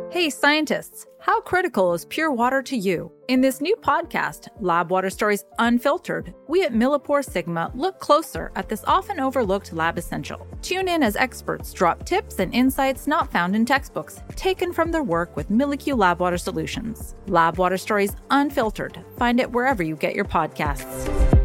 Hey scientists, how critical is pure water to you? In this new podcast, Lab Water Stories Unfiltered, we at Millipore Sigma look closer at this often overlooked lab essential. Tune in as experts drop tips and insights not found in textbooks, taken from their work with MilliQ Lab Water Solutions. Lab Water Stories Unfiltered. Find it wherever you get your podcasts.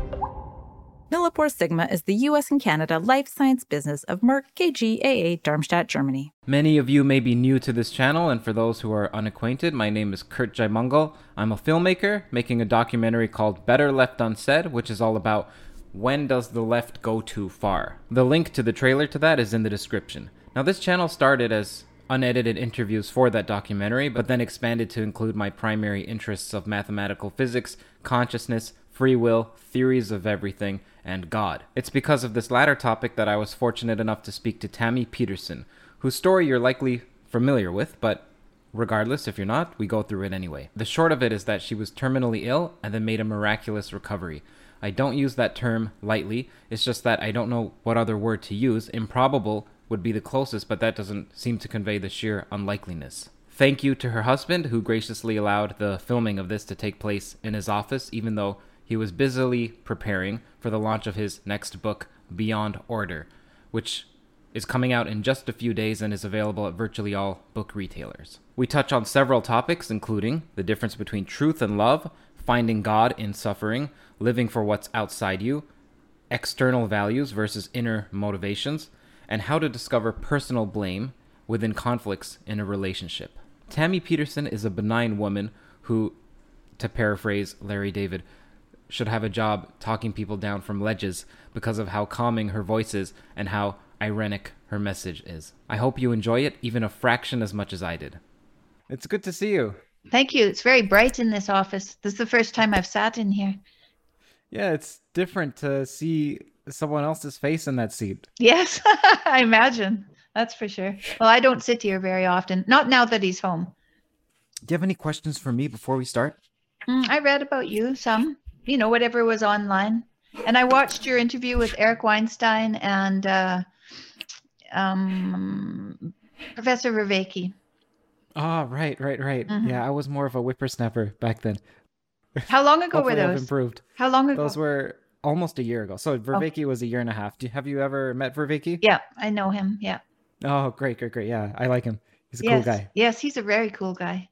Millipore Sigma is the US and Canada life science business of Merck KGaA Darmstadt, Germany. Many of you may be new to this channel, and for those who are unacquainted, my name is Kurt Jaimungal. I'm a filmmaker making a documentary called Better Left Unsaid, which is all about when does the left go too far. The link to the trailer to that is in the description. Now, this channel started as unedited interviews for that documentary, but then expanded to include my primary interests of mathematical physics, consciousness, free will, theories of everything, and God. It's because of this latter topic that I was fortunate enough to speak to Tammy Peterson, whose story you're likely familiar with, but regardless, if you're not, we go through it anyway. The short of it is that she was terminally ill and then made a miraculous recovery. I don't use that term lightly, it's just that I don't know what other word to use. Improbable would be the closest, but that doesn't seem to convey the sheer unlikeliness. Thank you to her husband, who graciously allowed the filming of this to take place in his office, even though he was busily preparing for the launch of his next book, Beyond Order, which is coming out in just a few days and is available at virtually all book retailers. We touch on several topics, including the difference between truth and love, finding God in suffering, living for what's outside you, external values versus inner motivations, and how to discover personal blame within conflicts in a relationship. Tammy Peterson is a benign woman who, to paraphrase Larry David, should have a job talking people down from ledges because of how calming her voice is and how ironic her message is. I hope you enjoy it even a fraction as much as I did. It's good to see you. Thank you. It's very bright in this office. This is the first time I've sat in here. Yeah, it's different to see someone else's face in that seat. Yes, I imagine. That's for sure. Well, I don't sit here very often. Not now that he's home. Do you have any questions for me before we start? I read about you some. Whatever was online. And I watched your interview with Eric Weinstein and Professor Vervaeke. Oh, right. Mm-hmm. Yeah, I was more of a whippersnapper back then. How long ago were those? I've improved. How long ago? Those were almost a year ago. So Vervaeke was a year and a half. Have you ever met Vervaeke? Yeah, I know him. Yeah. Oh, great. Yeah, I like him. He's a cool guy. Yes, he's a very cool guy.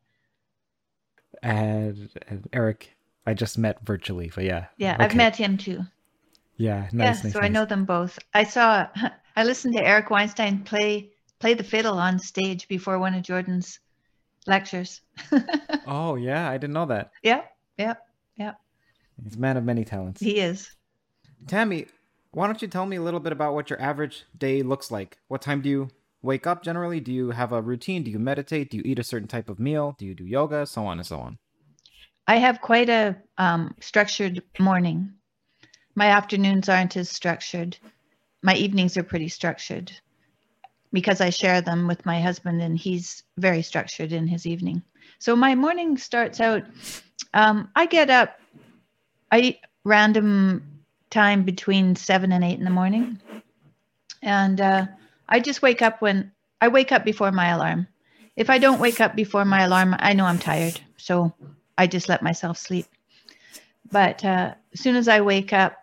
And Eric, I just met virtually, but yeah. Yeah, okay. I've met him too. Yeah, nice. I know them both. I listened to Eric Weinstein play the fiddle on stage before one of Jordan's lectures. Oh, yeah, I didn't know that. Yeah. He's a man of many talents. He is. Tammy, why don't you tell me a little bit about what your average day looks like? What time do you wake up generally? Do you have a routine? Do you meditate? Do you eat a certain type of meal? Do you do yoga? So on and so on. I have quite a structured morning. My afternoons aren't as structured. My evenings are pretty structured because I share them with my husband, and he's very structured in his evening. So my morning starts out, I get up, I eat random time between 7 and 8 in the morning. And I just wake up before my alarm. If I don't wake up before my alarm, I know I'm tired. So I just let myself sleep. But as soon as I wake up,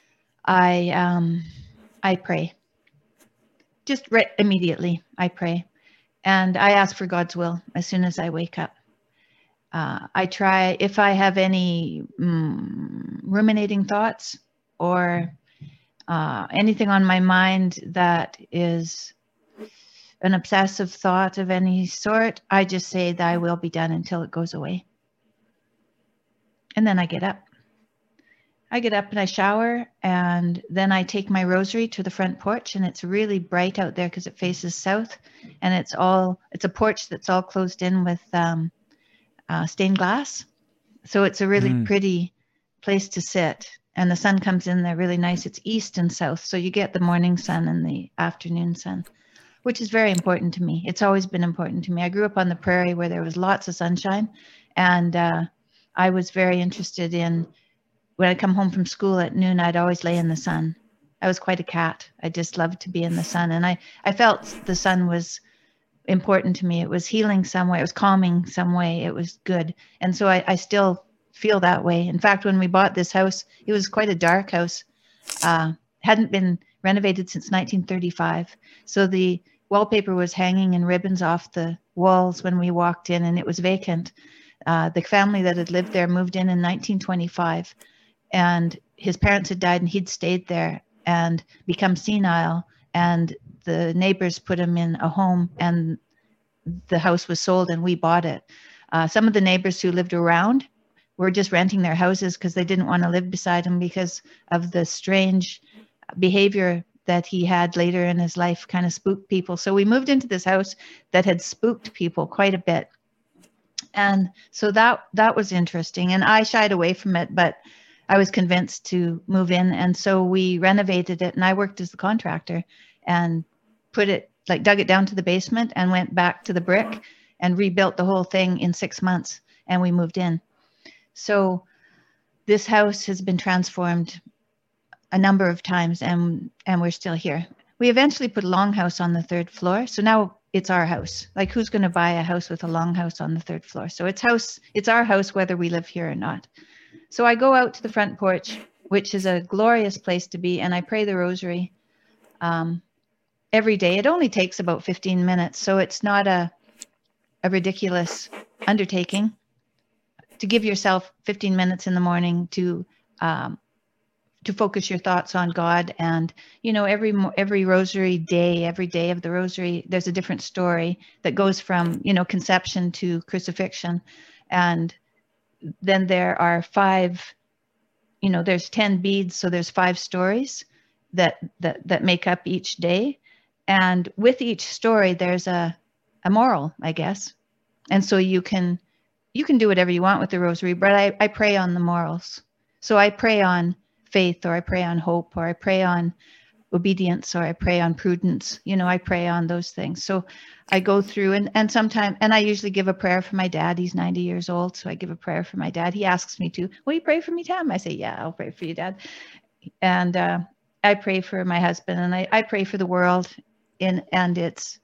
I pray. Just immediately, I pray. And I ask for God's will as soon as I wake up. I try, if I have any ruminating thoughts or anything on my mind that is an obsessive thought of any sort, I just say, "Thy will be done," until it goes away. And then I get up. And I shower, and then I take my rosary to the front porch, and it's really bright out there because it faces south, and it's a porch that's all closed in with stained glass. So it's a really pretty place to sit, and the sun comes in there really nice. It's east and south, so you get the morning sun and the afternoon sun, which is very important to me. It's always been important to me. I grew up on the prairie where there was lots of sunshine, and I was very interested in, when I come home from school at noon, I'd always lay in the sun. I was quite a cat. I just loved to be in the sun. And I felt the sun was important to me. It was healing some way. It was calming some way. It was good. And so I still feel that way. In fact, when we bought this house, it was quite a dark house. Hadn't been renovated since 1935. So the wallpaper was hanging in ribbons off the walls when we walked in, and it was vacant. The family that had lived there moved in 1925, and his parents had died, and he'd stayed there and become senile. And the neighbors put him in a home, and the house was sold, and we bought it. Some of the neighbors who lived around were just renting their houses because they didn't want to live beside him because of the strange behavior that he had later in his life, kind of spooked people. So we moved into this house that had spooked people quite a bit. And so that was interesting. And I shied away from it, but I was convinced to move in. And so we renovated it, and I worked as the contractor and put it, like dug it down to the basement and went back to the brick and rebuilt the whole thing in 6 months, and we moved in. So this house has been transformed a number of times, and we're still here. We eventually put a longhouse on the 3rd floor. So now it's our house. Like, who's going to buy a house with a longhouse on the 3rd floor? So it's our house, whether we live here or not. So I go out to the front porch, which is a glorious place to be, and I pray the rosary every day. It only takes about 15 minutes, so it's not a ridiculous undertaking to give yourself 15 minutes in the morning to focus your thoughts on God. And, you know, every rosary day, every day of the rosary, there's a different story that goes from, you know, conception to crucifixion. And then there are 5, you know, there's 10 beads. So there's 5 stories that make up each day. And with each story, there's a moral, I guess. And so you can do whatever you want with the rosary, but I pray on the morals. So I pray on faith, or I pray on hope, or I pray on obedience, or I pray on prudence. You know, I pray on those things. So I go through and sometimes, and I usually give a prayer for my dad. He's 90 years old. So I give a prayer for my dad. He asks me to, will you pray for me, Tam? I say, yeah, I'll pray for you, Dad. And I pray for my husband, and I pray for the world and its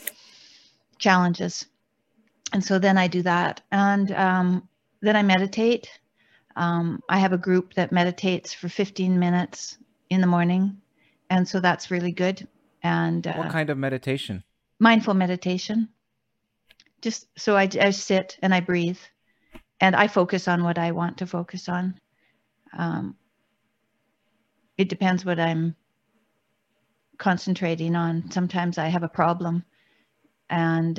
challenges. And so then I do that. And then I meditate. I have a group that meditates for 15 minutes in the morning. And so that's really good. And what kind of meditation? Mindful meditation. Just so I sit and I breathe, and I focus on what I want to focus on. It depends what I'm concentrating on. Sometimes I have a problem, and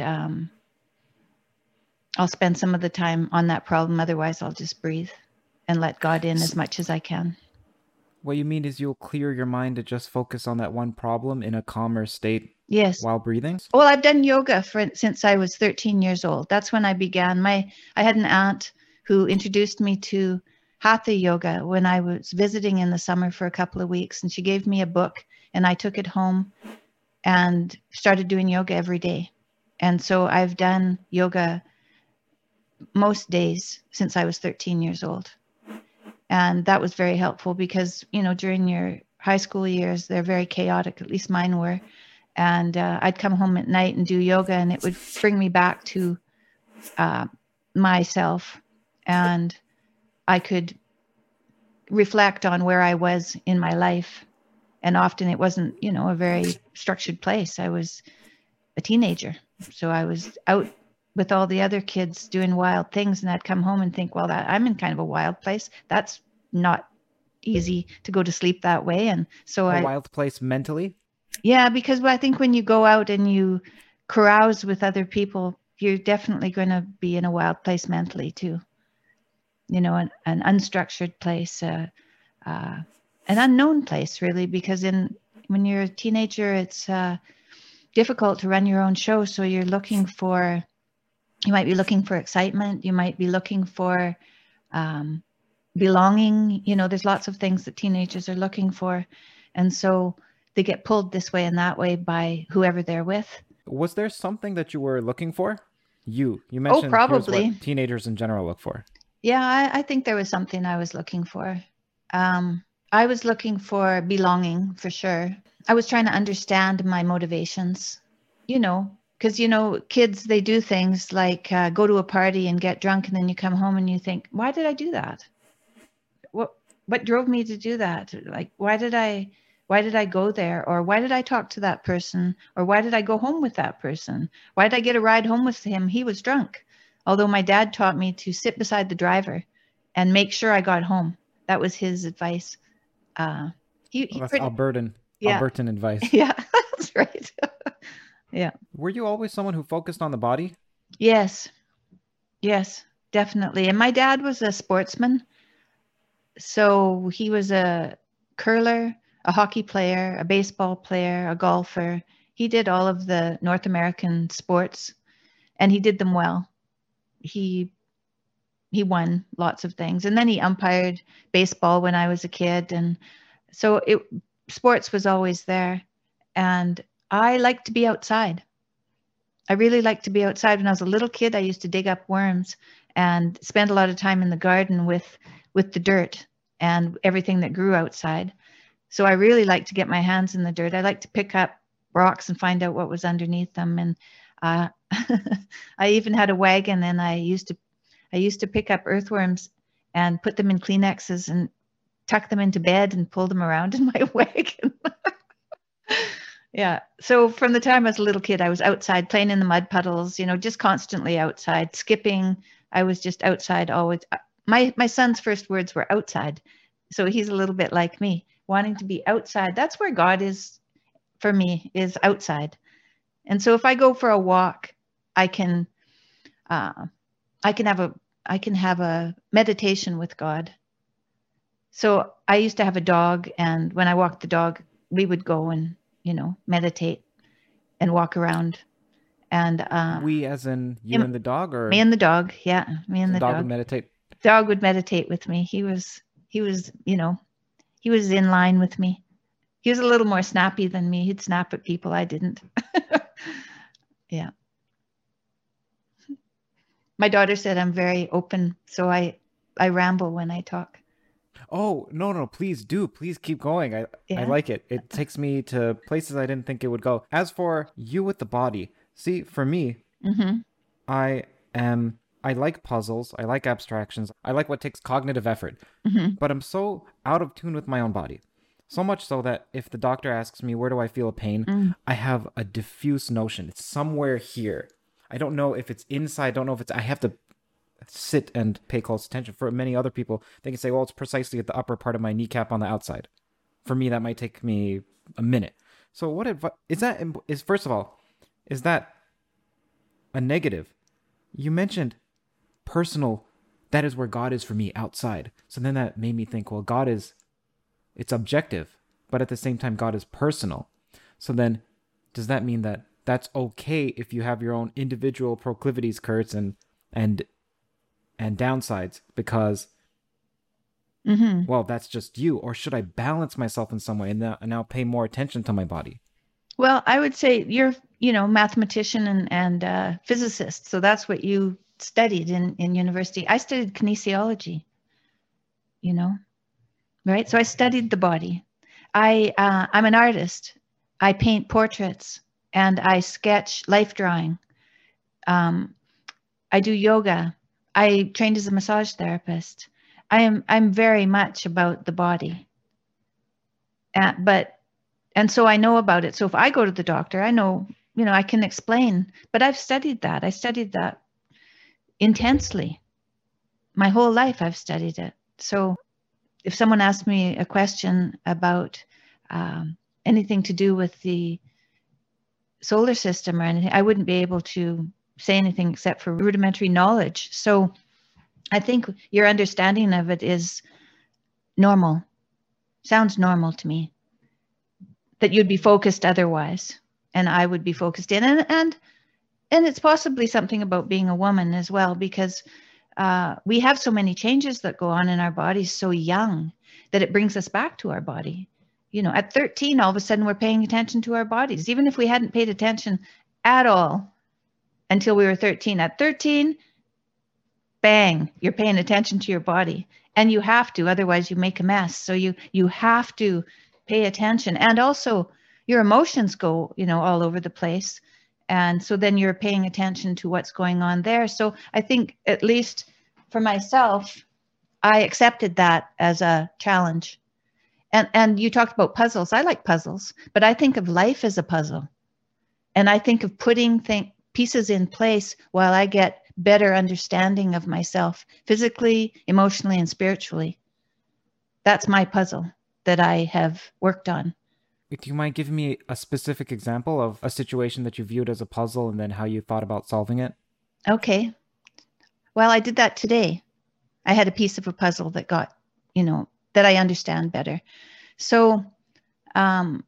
I'll spend some of the time on that problem. Otherwise, I'll just breathe and let God in as much as I can. What you mean is you'll clear your mind to just focus on that one problem in a calmer state. Yes. While breathing? Well, I've done yoga since I was 13 years old. That's when I began. I had an aunt who introduced me to Hatha yoga when I was visiting in the summer for a couple of weeks, and she gave me a book, and I took it home and started doing yoga every day. And so I've done yoga most days since I was 13 years old. And that was very helpful because, you know, during your high school years, they're very chaotic, at least mine were. And I'd come home at night and do yoga, and it would bring me back to myself. And I could reflect on where I was in my life. And often it wasn't, you know, a very structured place. I was a teenager. So I was out with all the other kids doing wild things, and I'd come home and think, well, I'm in kind of a wild place. That's not easy to go to sleep that way. And so a wild place mentally? Yeah, because I think when you go out and you carouse with other people, you're definitely going to be in a wild place mentally too. You know, an unstructured place, an unknown place really, because when you're a teenager, it's difficult to run your own show. So you might be looking for excitement. You might be looking for belonging. You know, there's lots of things that teenagers are looking for. And so they get pulled this way and that way by whoever they're with. Was there something that you were looking for? You mentioned probably what teenagers in general look for. Yeah, I think there was something I was looking for. I was looking for belonging for sure. I was trying to understand my motivations. You know, Because, kids, they do things like go to a party and get drunk, and then you come home and you think, why did I do that? What drove me to do that? Like, why did I go there? Or why did I talk to that person? Or why did I go home with that person? Why did I get a ride home with him? He was drunk. Although my dad taught me to sit beside the driver and make sure I got home. That was his advice. That's Albertan advice. Yeah, that's right. Yeah. Were you always someone who focused on the body? Yes, definitely. And my dad was a sportsman. So he was a curler, a hockey player, a baseball player, a golfer. He did all of the North American sports, and he did them well. He won lots of things. And then he umpired baseball when I was a kid. And so sports was always there. And I like to be outside. I really liked to be outside. When I was a little kid, I used to dig up worms and spend a lot of time in the garden with the dirt and everything that grew outside. So I really like to get my hands in the dirt. I like to pick up rocks and find out what was underneath them. And I even had a wagon, and I used to pick up earthworms and put them in Kleenexes and tuck them into bed and pull them around in my wagon. Yeah. So from the time I was a little kid, I was outside playing in the mud puddles, just constantly outside, skipping. I was just outside always. My son's first words were outside. So he's a little bit like me, wanting to be outside. That's where God is for me, is outside. And so if I go for a walk, I can have a meditation with God. So I used to have a dog, and when I walked the dog, we would go and meditate and walk around. And we, as in you and the dog, or me and the dog? Yeah, me and the dog would meditate. Dog would meditate with me. He was in line with me. He was a little more snappy than me. He'd snap at people. I didn't. Yeah. My daughter said I'm very open, so I ramble when I talk. Oh, no, please do. Please keep going. I like it. It takes me to places I didn't think it would go. As for you with the body, see, for me, mm-hmm. I like puzzles. I like abstractions. I like what takes cognitive effort. Mm-hmm. But I'm so out of tune with my own body. So much so that if the doctor asks me, where do I feel a pain? I have a diffuse notion. It's somewhere here. I don't know if it's inside. I don't know if I have to sit and pay close attention. For many other people, they can say, well, it's precisely at the upper part of my kneecap on the outside. For me, that might take me a minute. So what first of all, is that a negative? You mentioned personal. That is where God is for me, outside. So then that made me think, well, it's objective, but at the same time, God is personal. So then does that mean that that's okay if you have your own individual proclivities, Kurtz, and downsides, because well, that's just you? Or should I balance myself in some way and now pay more attention to my body? Well, I would say you're mathematician and physicist, so that's what you studied in university. I studied kinesiology, right? So I studied the body. I'm an artist. I paint portraits and I sketch life drawing. I do yoga. I trained as a massage therapist. I'm very much about the body. And so I know about it. So if I go to the doctor, I know, I can explain, but I've studied that. I studied that intensely. My whole life I've studied it. So if someone asked me a question about anything to do with the solar system or anything, I wouldn't be able to say anything except for rudimentary knowledge. So I think your understanding of it is normal. Sounds normal to me. That you'd be focused otherwise, and I would be focused in. And it's possibly something about being a woman as well, because we have so many changes that go on in our bodies so young that it brings us back to our body. At 13, all of a sudden we're paying attention to our bodies, even if we hadn't paid attention at all until we were 13. At 13, bang, you're paying attention to your body, and you have to, otherwise you make a mess. So you have to pay attention. And also your emotions go, all over the place. And so then you're paying attention to what's going on there. So I think, at least for myself, I accepted that as a challenge. And you talked about puzzles. I like puzzles, but I think of life as a puzzle. And I think of putting pieces in place while I get better understanding of myself, physically, emotionally, and spiritually. That's my puzzle that I have worked on. Do you mind giving me a specific example of a situation that you viewed as a puzzle and then how you thought about solving it? Okay. Well, I did that today. I had a piece of a puzzle that got, that I understand better. So I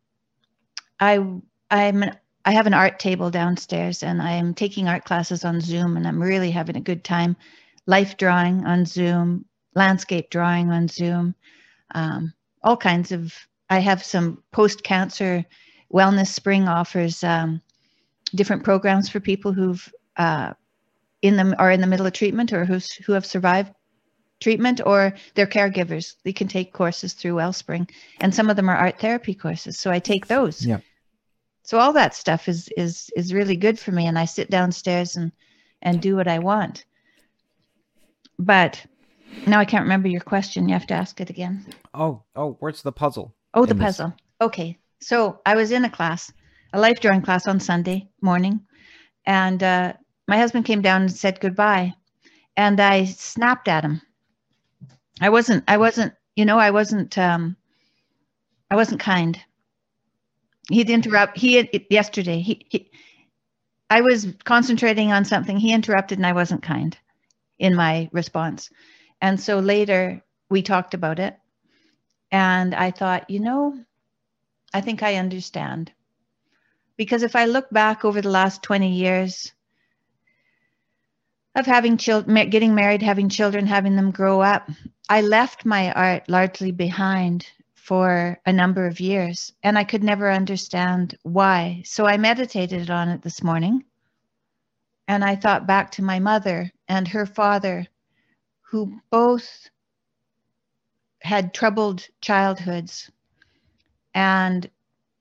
have an art table downstairs, and I'm taking art classes on Zoom, and I'm really having a good time. Life drawing on Zoom, landscape drawing on Zoom, all kinds of. I have some post-cancer wellness. Spring offers different programs for people who've are in the middle of treatment, or who have survived treatment, or they're caregivers. They can take courses through Wellspring, and some of them are art therapy courses. So I take those. Yeah. So all that stuff is really good for me, and I sit downstairs and do what I want. But now I can't remember your question. You have to ask it again. Oh, where's the puzzle? Oh, the puzzle. Okay. So I was in a life drawing class on Sunday morning, and my husband came down and said goodbye, and I snapped at him. I wasn't kind. He'd interrupt. Yesterday, I was concentrating on something. He interrupted, and I wasn't kind in my response. And so later we talked about it, and I thought, I think I understand. Because if I look back over the last 20 years of having children, getting married, having children, having them grow up, I left my art largely behind for a number of years, and I could never understand why. So I meditated on it this morning, and I thought back to my mother and her father, who both had troubled childhoods, and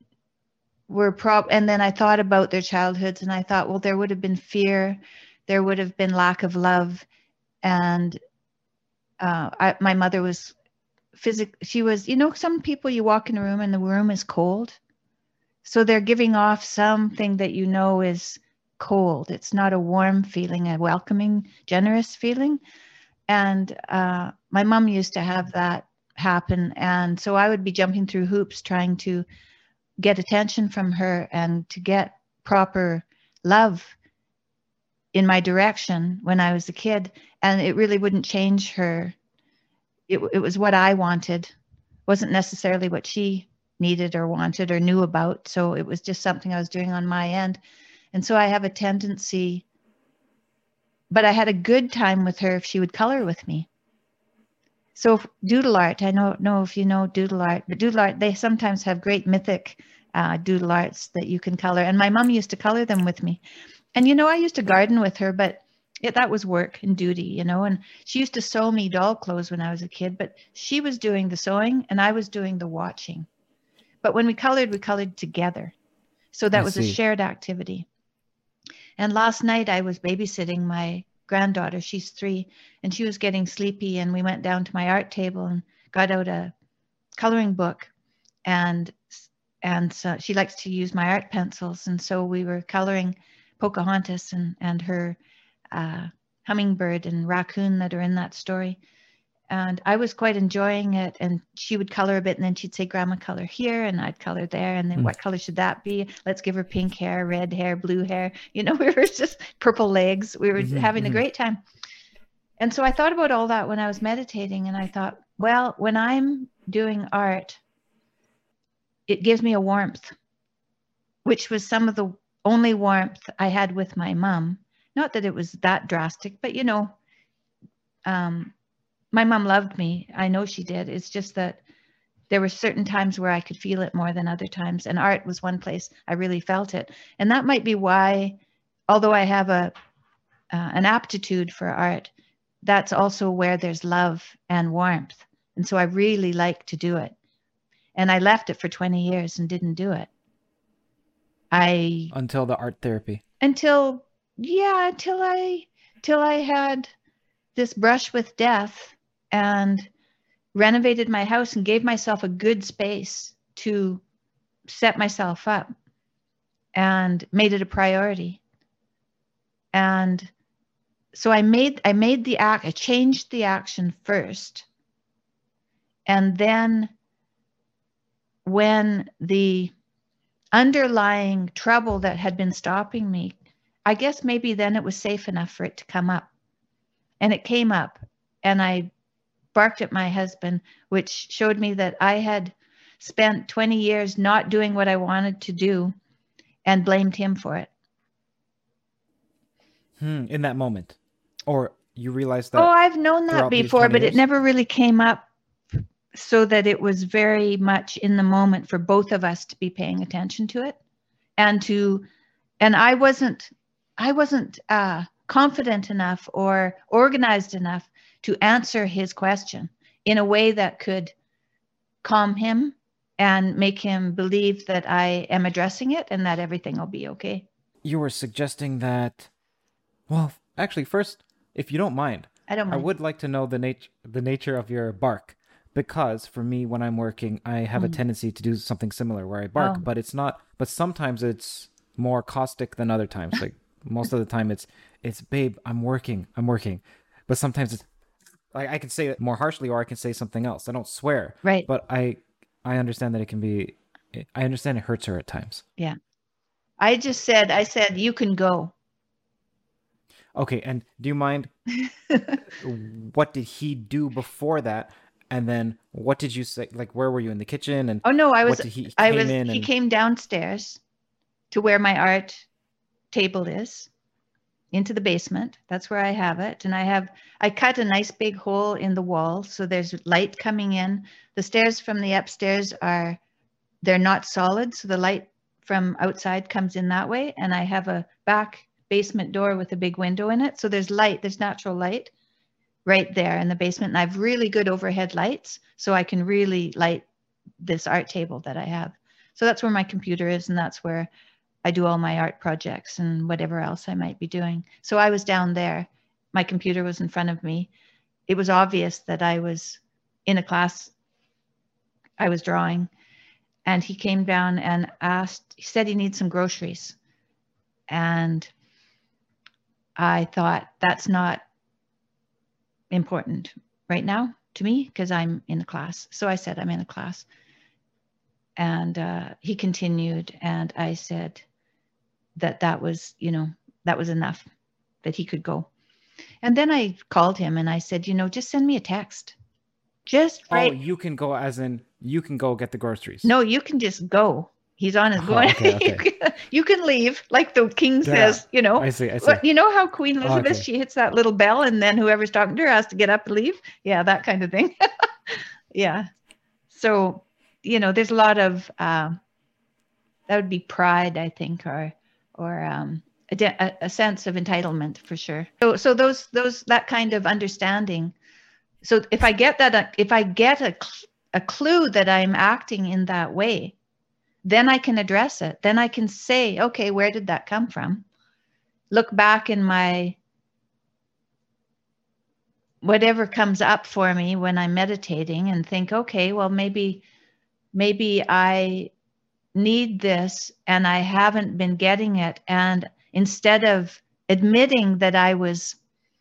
and then I thought about their childhoods, and I thought, well, there would have been fear, there would have been lack of love, and my mother was she was, some people, you walk in a room and the room is cold. So they're giving off something that is cold. It's not a warm feeling, a welcoming, generous feeling. And my mom used to have that happen. And so I would be jumping through hoops trying to get attention from her and to get proper love in my direction when I was a kid. And it really wouldn't change her. It was what I wanted, wasn't necessarily what she needed or wanted or knew about. So it was just something I was doing on my end. And so I have a tendency, but I had a good time with her if she would color with me. So doodle art, I don't know if you know doodle art, but doodle art, they sometimes have great mythic doodle arts that you can color. And my mom used to color them with me. And, I used to garden with her, but that was work and duty, and she used to sew me doll clothes when I was a kid, but she was doing the sewing and I was doing the watching. But when we colored together. So that was a shared activity. And last night I was babysitting my granddaughter. She's 3, and she was getting sleepy, and we went down to my art table and got out a coloring book, and so she likes to use my art pencils. And so we were coloring Pocahontas and her hummingbird and raccoon that are in that story. And I was quite enjoying it. And she would color a bit, and then she'd say, Grandma, color here, and I'd color there. And then what color should that be? Let's give her pink hair, red hair, blue hair. We were just purple legs. We were having a great time. And so I thought about all that when I was meditating, and I thought, well, when I'm doing art, it gives me a warmth, which was some of the only warmth I had with my mom. Not that it was that drastic, but my mom loved me. I know she did. It's just that there were certain times where I could feel it more than other times. And art was one place I really felt it. And that might be why, although I have an aptitude for art, that's also where there's love and warmth. And so I really like to do it. And I left it for 20 years and didn't do it. Until the art therapy. until I had this brush with death and renovated my house and gave myself a good space to set myself up and made it a priority. And so I changed the action first. And then when the underlying trouble that had been stopping me, I guess maybe then it was safe enough for it to come up. And it came up, and I barked at my husband, which showed me that I had spent 20 years not doing what I wanted to do and blamed him for it. In that moment? Or you realized that? Oh, I've known that before, but it never really came up so that it was very much in the moment for both of us to be paying attention to it. And I wasn't confident enough or organized enough to answer his question in a way that could calm him and make him believe that I am addressing it and that everything will be okay. You were suggesting that, well, actually, first, if you don't mind, I would like to know the nature of your bark. Because for me, when I'm working, I have a tendency to do something similar where I bark, but it's not, but sometimes it's more caustic than other times. Like most of the time it's babe, I'm working. But sometimes it's like I can say it more harshly or I can say something else. I don't swear. Right. But I understand that I understand it hurts her at times. Yeah. I said, you can go. Okay. And do you mind, what did he do before that? And then what did you say? Like, where were you in the kitchen? And oh no, he came downstairs to where my art table is, into the basement. That's where I have it. And I cut a nice big hole in the wall. So there's light coming in. The stairs from the upstairs they're not solid. So the light from outside comes in that way. And I have a back basement door with a big window in it. So there's natural light right there in the basement. And I have really good overhead lights, so I can really light this art table that I have. So that's where my computer is, and that's where I do all my art projects and whatever else I might be doing. So I was down there. My computer was in front of me. It was obvious that I was in a class. I was drawing, and he came down and he said he needs some groceries. And I thought, that's not important right now to me because I'm in a class. So I said, I'm in a class. And he continued, and I said that was enough, that he could go. And then I called him and I said, just send me a text. Oh, you can go, as in you can go get the groceries. No, you can just go. He's on his going. Okay. You can leave, like the king says, I see. You know how Queen Elizabeth, she hits that little bell and then whoever's talking to her has to get up and leave? Yeah, that kind of thing. Yeah. So, there's a lot of, that would be pride, I think, or a sense of entitlement for sure. So that kind of understanding. So if I get a clue that I'm acting in that way, then I can address it. Then I can say, okay, where did that come from? Look back in my, whatever comes up for me when I'm meditating and think, okay, well, maybe I need this and I haven't been getting it. And instead of admitting that I was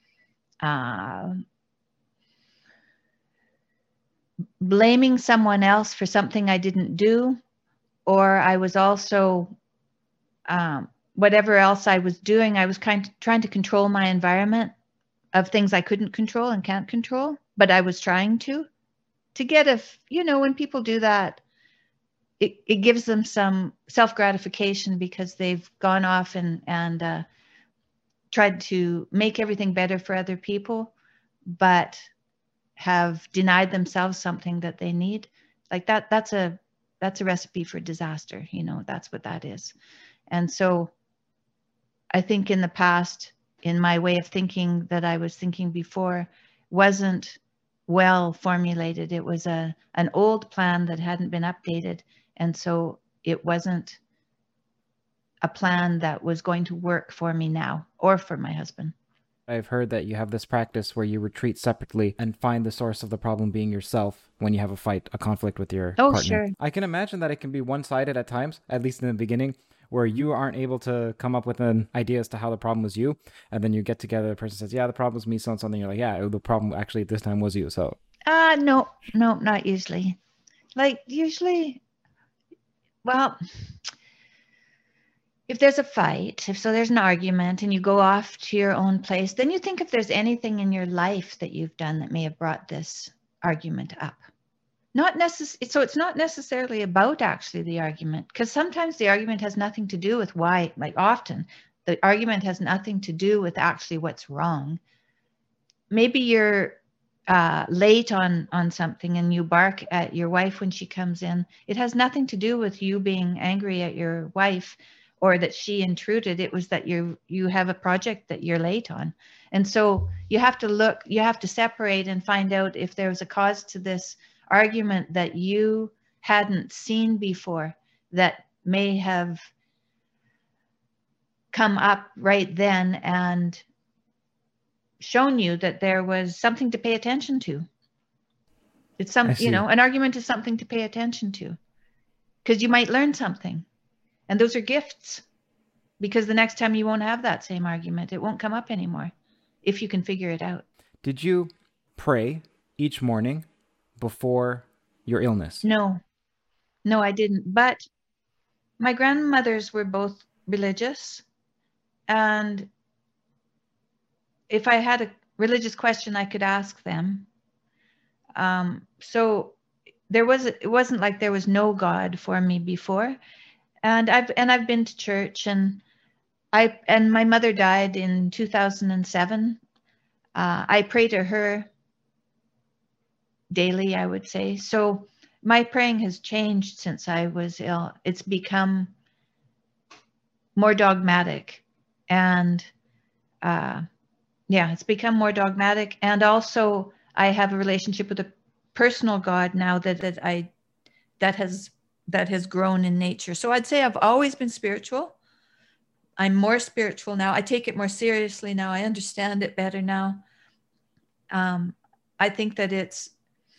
blaming someone else for something I didn't do, or I was also, whatever else I was doing, I was trying to control my environment of things I couldn't control and can't control, but I was trying to get when people do that, it gives them some self-gratification because they've gone off and tried to make everything better for other people, but have denied themselves something that they need. Like that's a recipe for disaster. That's what that is. And so I think in the past, in my way of thinking that I was thinking before, wasn't well formulated. It was an old plan that hadn't been updated. And so it wasn't a plan that was going to work for me now or for my husband. I've heard that you have this practice where you retreat separately and find the source of the problem being yourself when you have a fight, a conflict with your partner. Sure. I can imagine that it can be one-sided at times, at least in the beginning, where you aren't able to come up with an idea as to how the problem was you, and then you get together, the person says, yeah, the problem was me, so and something. You're like, yeah, the problem actually this time was you. So No, not usually. Like usually, well, if there's a fight, if there's an argument and you go off to your own place, then you think if there's anything in your life that you've done that may have brought this argument up. So it's not necessarily about actually the argument, because sometimes the argument has nothing to do with why, like often, the argument has nothing to do with actually what's wrong. Maybe you're late on something and you bark at your wife when she comes in. It has nothing to do with you being angry at your wife or that she intruded. It was that you have a project that you're late on. And so you have to separate and find out if there was a cause to this argument that you hadn't seen before that may have come up right then and shown you that there was something to pay attention to. It's an argument is something to pay attention to, because you might learn something, and those are gifts, because the next time you won't have that same argument. It won't come up anymore if you can figure it out. Did you pray each morning before your illness? No, I didn't. But my grandmothers were both religious, and if I had a religious question, I could ask them. So it wasn't like there was no God for me before. And I've been to church, and my mother died in 2007. I pray to her daily, I would say. So my praying has changed since I was ill. It's become more dogmatic, and it's become more dogmatic. And also I have a relationship with a personal God now that has grown in nature. So I'd say I've always been spiritual. I'm more spiritual now. I take it more seriously now. I understand it better now. I think that it's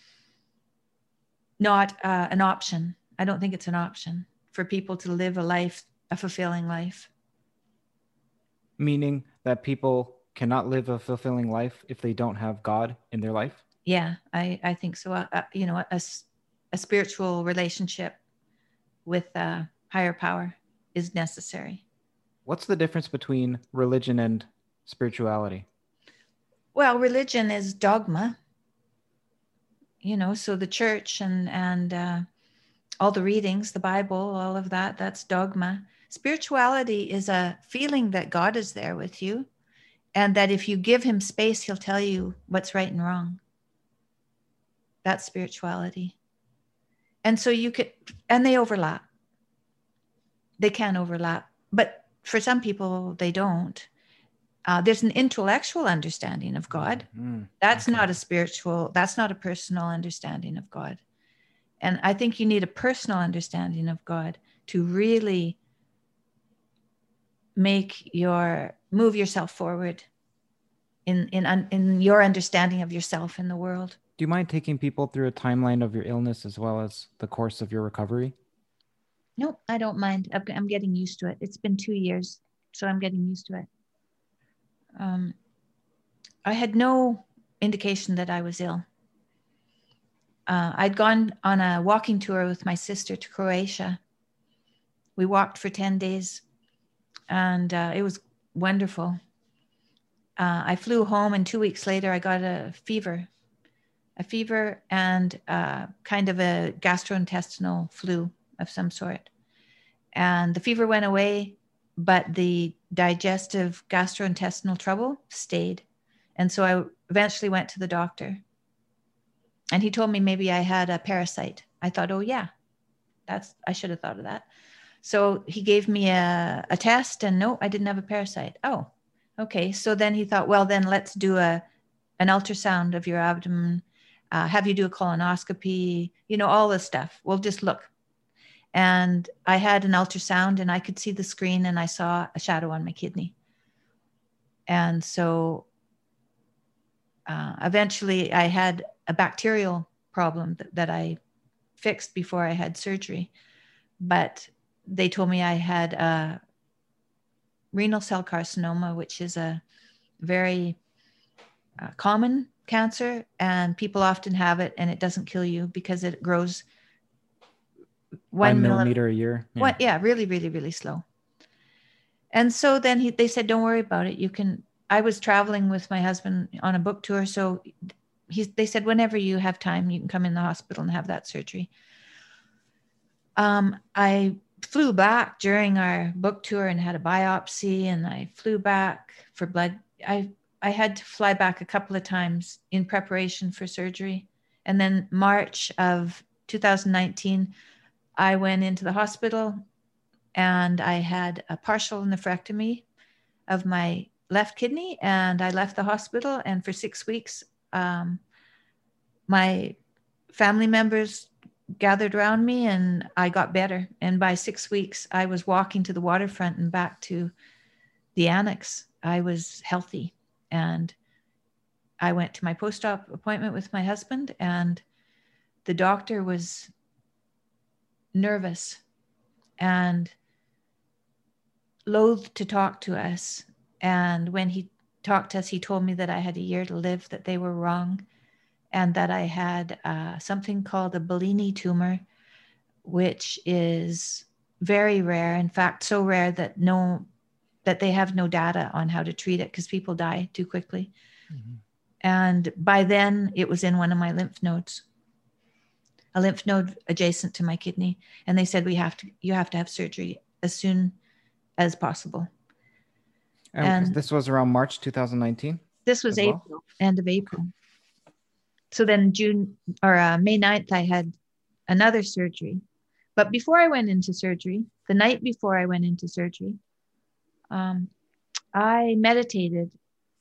not an option. I don't think it's an option for people to live a fulfilling life. Meaning that people cannot live a fulfilling life if they don't have God in their life? Yeah, I think so. A spiritual relationship with a higher power is necessary. What's the difference between religion and spirituality? Well, religion is dogma. So the church and all the readings, the Bible, all of that's dogma. Spirituality is a feeling that God is there with you, and that if you give him space, he'll tell you what's right and wrong. That's spirituality. And so and they overlap. They can overlap, but for some people, they don't. There's an intellectual understanding of God. That's not a personal understanding of God. And I think you need a personal understanding of God to really move yourself forward in your understanding of yourself in the world. Do you mind taking people through a timeline of your illness as well as the course of your recovery? No, I don't mind. I'm getting used to it. It's been 2 years, so I'm getting used to it. I had no indication that I was ill. I'd gone on a walking tour with my sister to Croatia. We walked for 10 days, and it was wonderful. I flew home, and 2 weeks later, I got a fever and kind of a gastrointestinal flu of some sort. And the fever went away, but the digestive gastrointestinal trouble stayed. And so I eventually went to the doctor, and he told me maybe I had a parasite. I thought, oh yeah, I should have thought of that. So he gave me a test, and no, I didn't have a parasite. Oh, okay. So then he thought, well, then let's do an ultrasound of your abdomen, have you do a colonoscopy, all this stuff. We'll just look. And I had an ultrasound and I could see the screen and I saw a shadow on my kidney. And so eventually I had a bacterial problem that I fixed before I had surgery. But they told me I had a renal cell carcinoma, which is a very common cancer, and people often have it and it doesn't kill you because it grows 1 millimeter a year. Really, really, really slow. And so then they said, don't worry about it. I was traveling with my husband on a book tour. So they said, whenever you have time, you can come in the hospital and have that surgery. I flew back during our book tour and had a biopsy, and I flew back for blood. I had to fly back a couple of times in preparation for surgery. And then March of 2019, I went into the hospital and I had a partial nephrectomy of my left kidney, and I left the hospital. And for 6 weeks, my family members gathered around me and I got better. And by 6 weeks, I was walking to the waterfront and back to the annex. I was healthy. And I went to my post-op appointment with my husband, and the doctor was nervous and loath to talk to us. And when he talked to us, he told me that I had a year to live, that they were wrong, and that I had something called a Bellini tumor, which is very rare. In fact, so rare that they have no data on how to treat it because people die too quickly. Mm-hmm. And by then it was in one of my lymph nodes, a lymph node adjacent to my kidney. And they said, you have to have surgery as soon as possible. And this was around March 2019? This was April, end of April. So then May 9th, I had another surgery. But before I went into surgery, the night before I went into surgery, I meditated.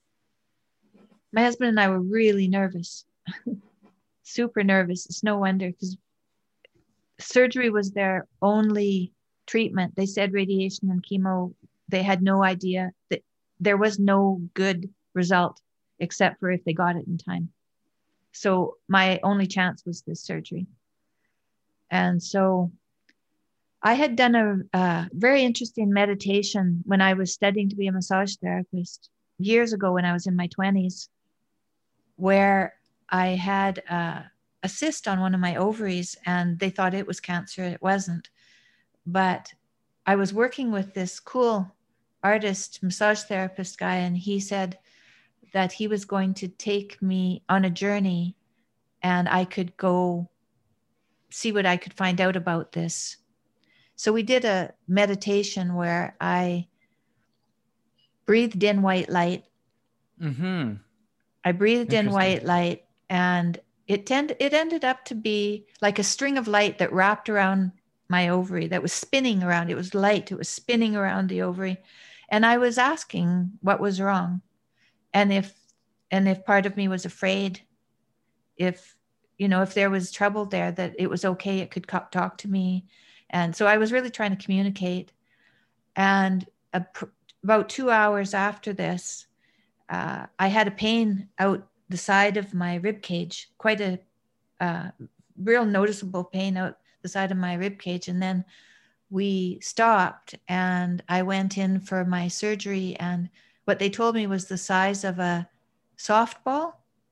My husband and I were really nervous, super nervous. It's no wonder, because surgery was their only treatment. They said radiation and chemo, they had no idea that there was no good result except for if they got it in time. So my only chance was this surgery. And so I had done a very interesting meditation when I was studying to be a massage therapist years ago when I was in my 20s, where I had a cyst on one of my ovaries and they thought it was cancer. It wasn't. But I was working with this cool artist, massage therapist guy, and he said that he was going to take me on a journey and I could go see what I could find out about this. So we did a meditation where I breathed in white light. Mm-hmm. I breathed in white light, and it ended up to be like a string of light that wrapped around my ovary, that was spinning around. It was light. It was spinning around the ovary. And I was asking what was wrong. And if part of me was afraid, if there was trouble there, that it was okay, it could talk to me. And so I was really trying to communicate. And about 2 hours after this, I had a pain out the side of my rib cage, quite a real noticeable pain out the side of my rib cage. And then we stopped and I went in for my surgery, and what they told me was the size of a softball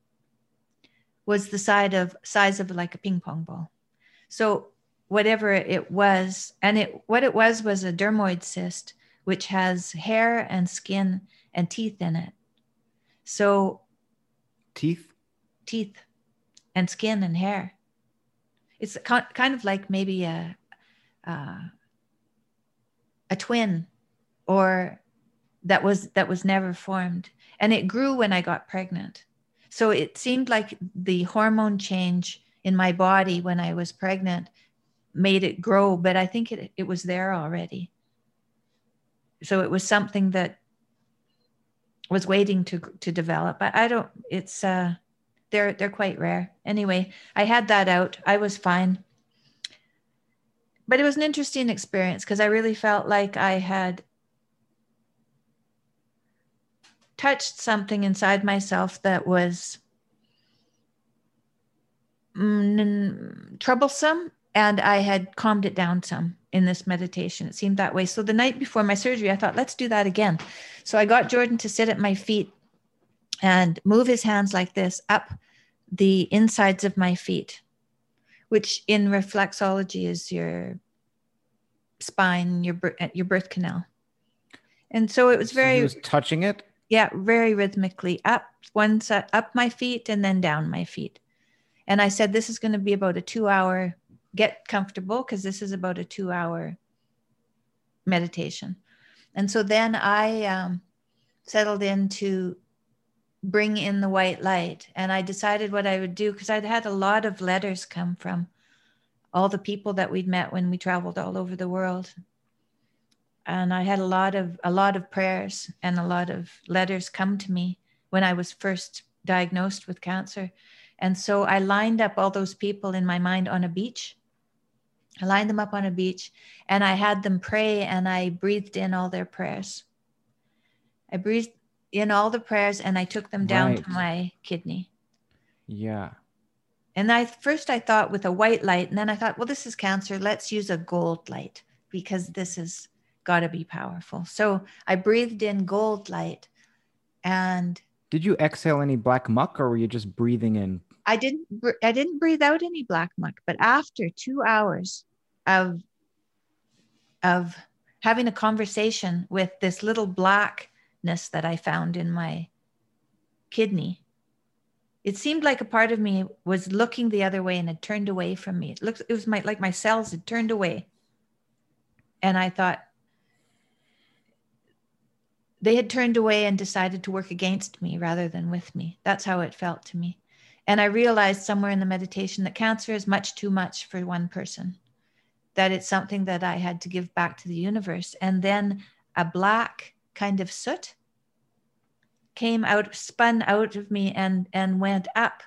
was the size of like a ping pong ball. So whatever it was, and what it was a dermoid cyst, which has hair and skin and teeth in it. So teeth and skin and hair. It's kind of like maybe a twin, or that was never formed. And it grew when I got pregnant. So it seemed like the hormone change in my body when I was pregnant made it grow, but I think it was there already. So it was something that was waiting to develop. They're quite rare. Anyway, I had that out. I was fine. But it was an interesting experience because I really felt like I had touched something inside myself that was troublesome, and I had calmed it down some in this meditation. It seemed that way. So the night before my surgery, I thought, let's do that again. So I got Jordan to sit at my feet and move his hands like this up the insides of my feet, which in reflexology is your spine, your birth canal. And so it was very, he was touching it. Yeah, very rhythmically up one side, up my feet and then down my feet. And I said, this is going to be about a 2-hour, get comfortable, because this is about a 2-hour meditation. And so then I settled in to bring in the white light. And I decided what I would do, because I'd had a lot of letters come from all the people that we'd met when we traveled all over the world. And I had a lot of prayers and a lot of letters come to me when I was first diagnosed with cancer. And so I lined up all those people in my mind on a beach. I lined them up on a beach and I had them pray, and I breathed in all their prayers. I breathed in all the prayers and I took them down to my kidney. Yeah. And I thought with a white light, and then I thought, well, this is cancer. Let's use a gold light because this has got to be powerful. So I breathed in gold light. And did you exhale any black muck, or were you just breathing in? I didn't breathe out any black muck, but after 2 hours of having a conversation with this little blackness that I found in my kidney, it seemed like a part of me was looking the other way and had turned away from me. It was like my cells had turned away. And I thought, they had turned away and decided to work against me rather than with me. That's how it felt to me. And I realized somewhere in the meditation that cancer is much too much for one person, that it's something that I had to give back to the universe. And then a black kind of soot spun out of me and went up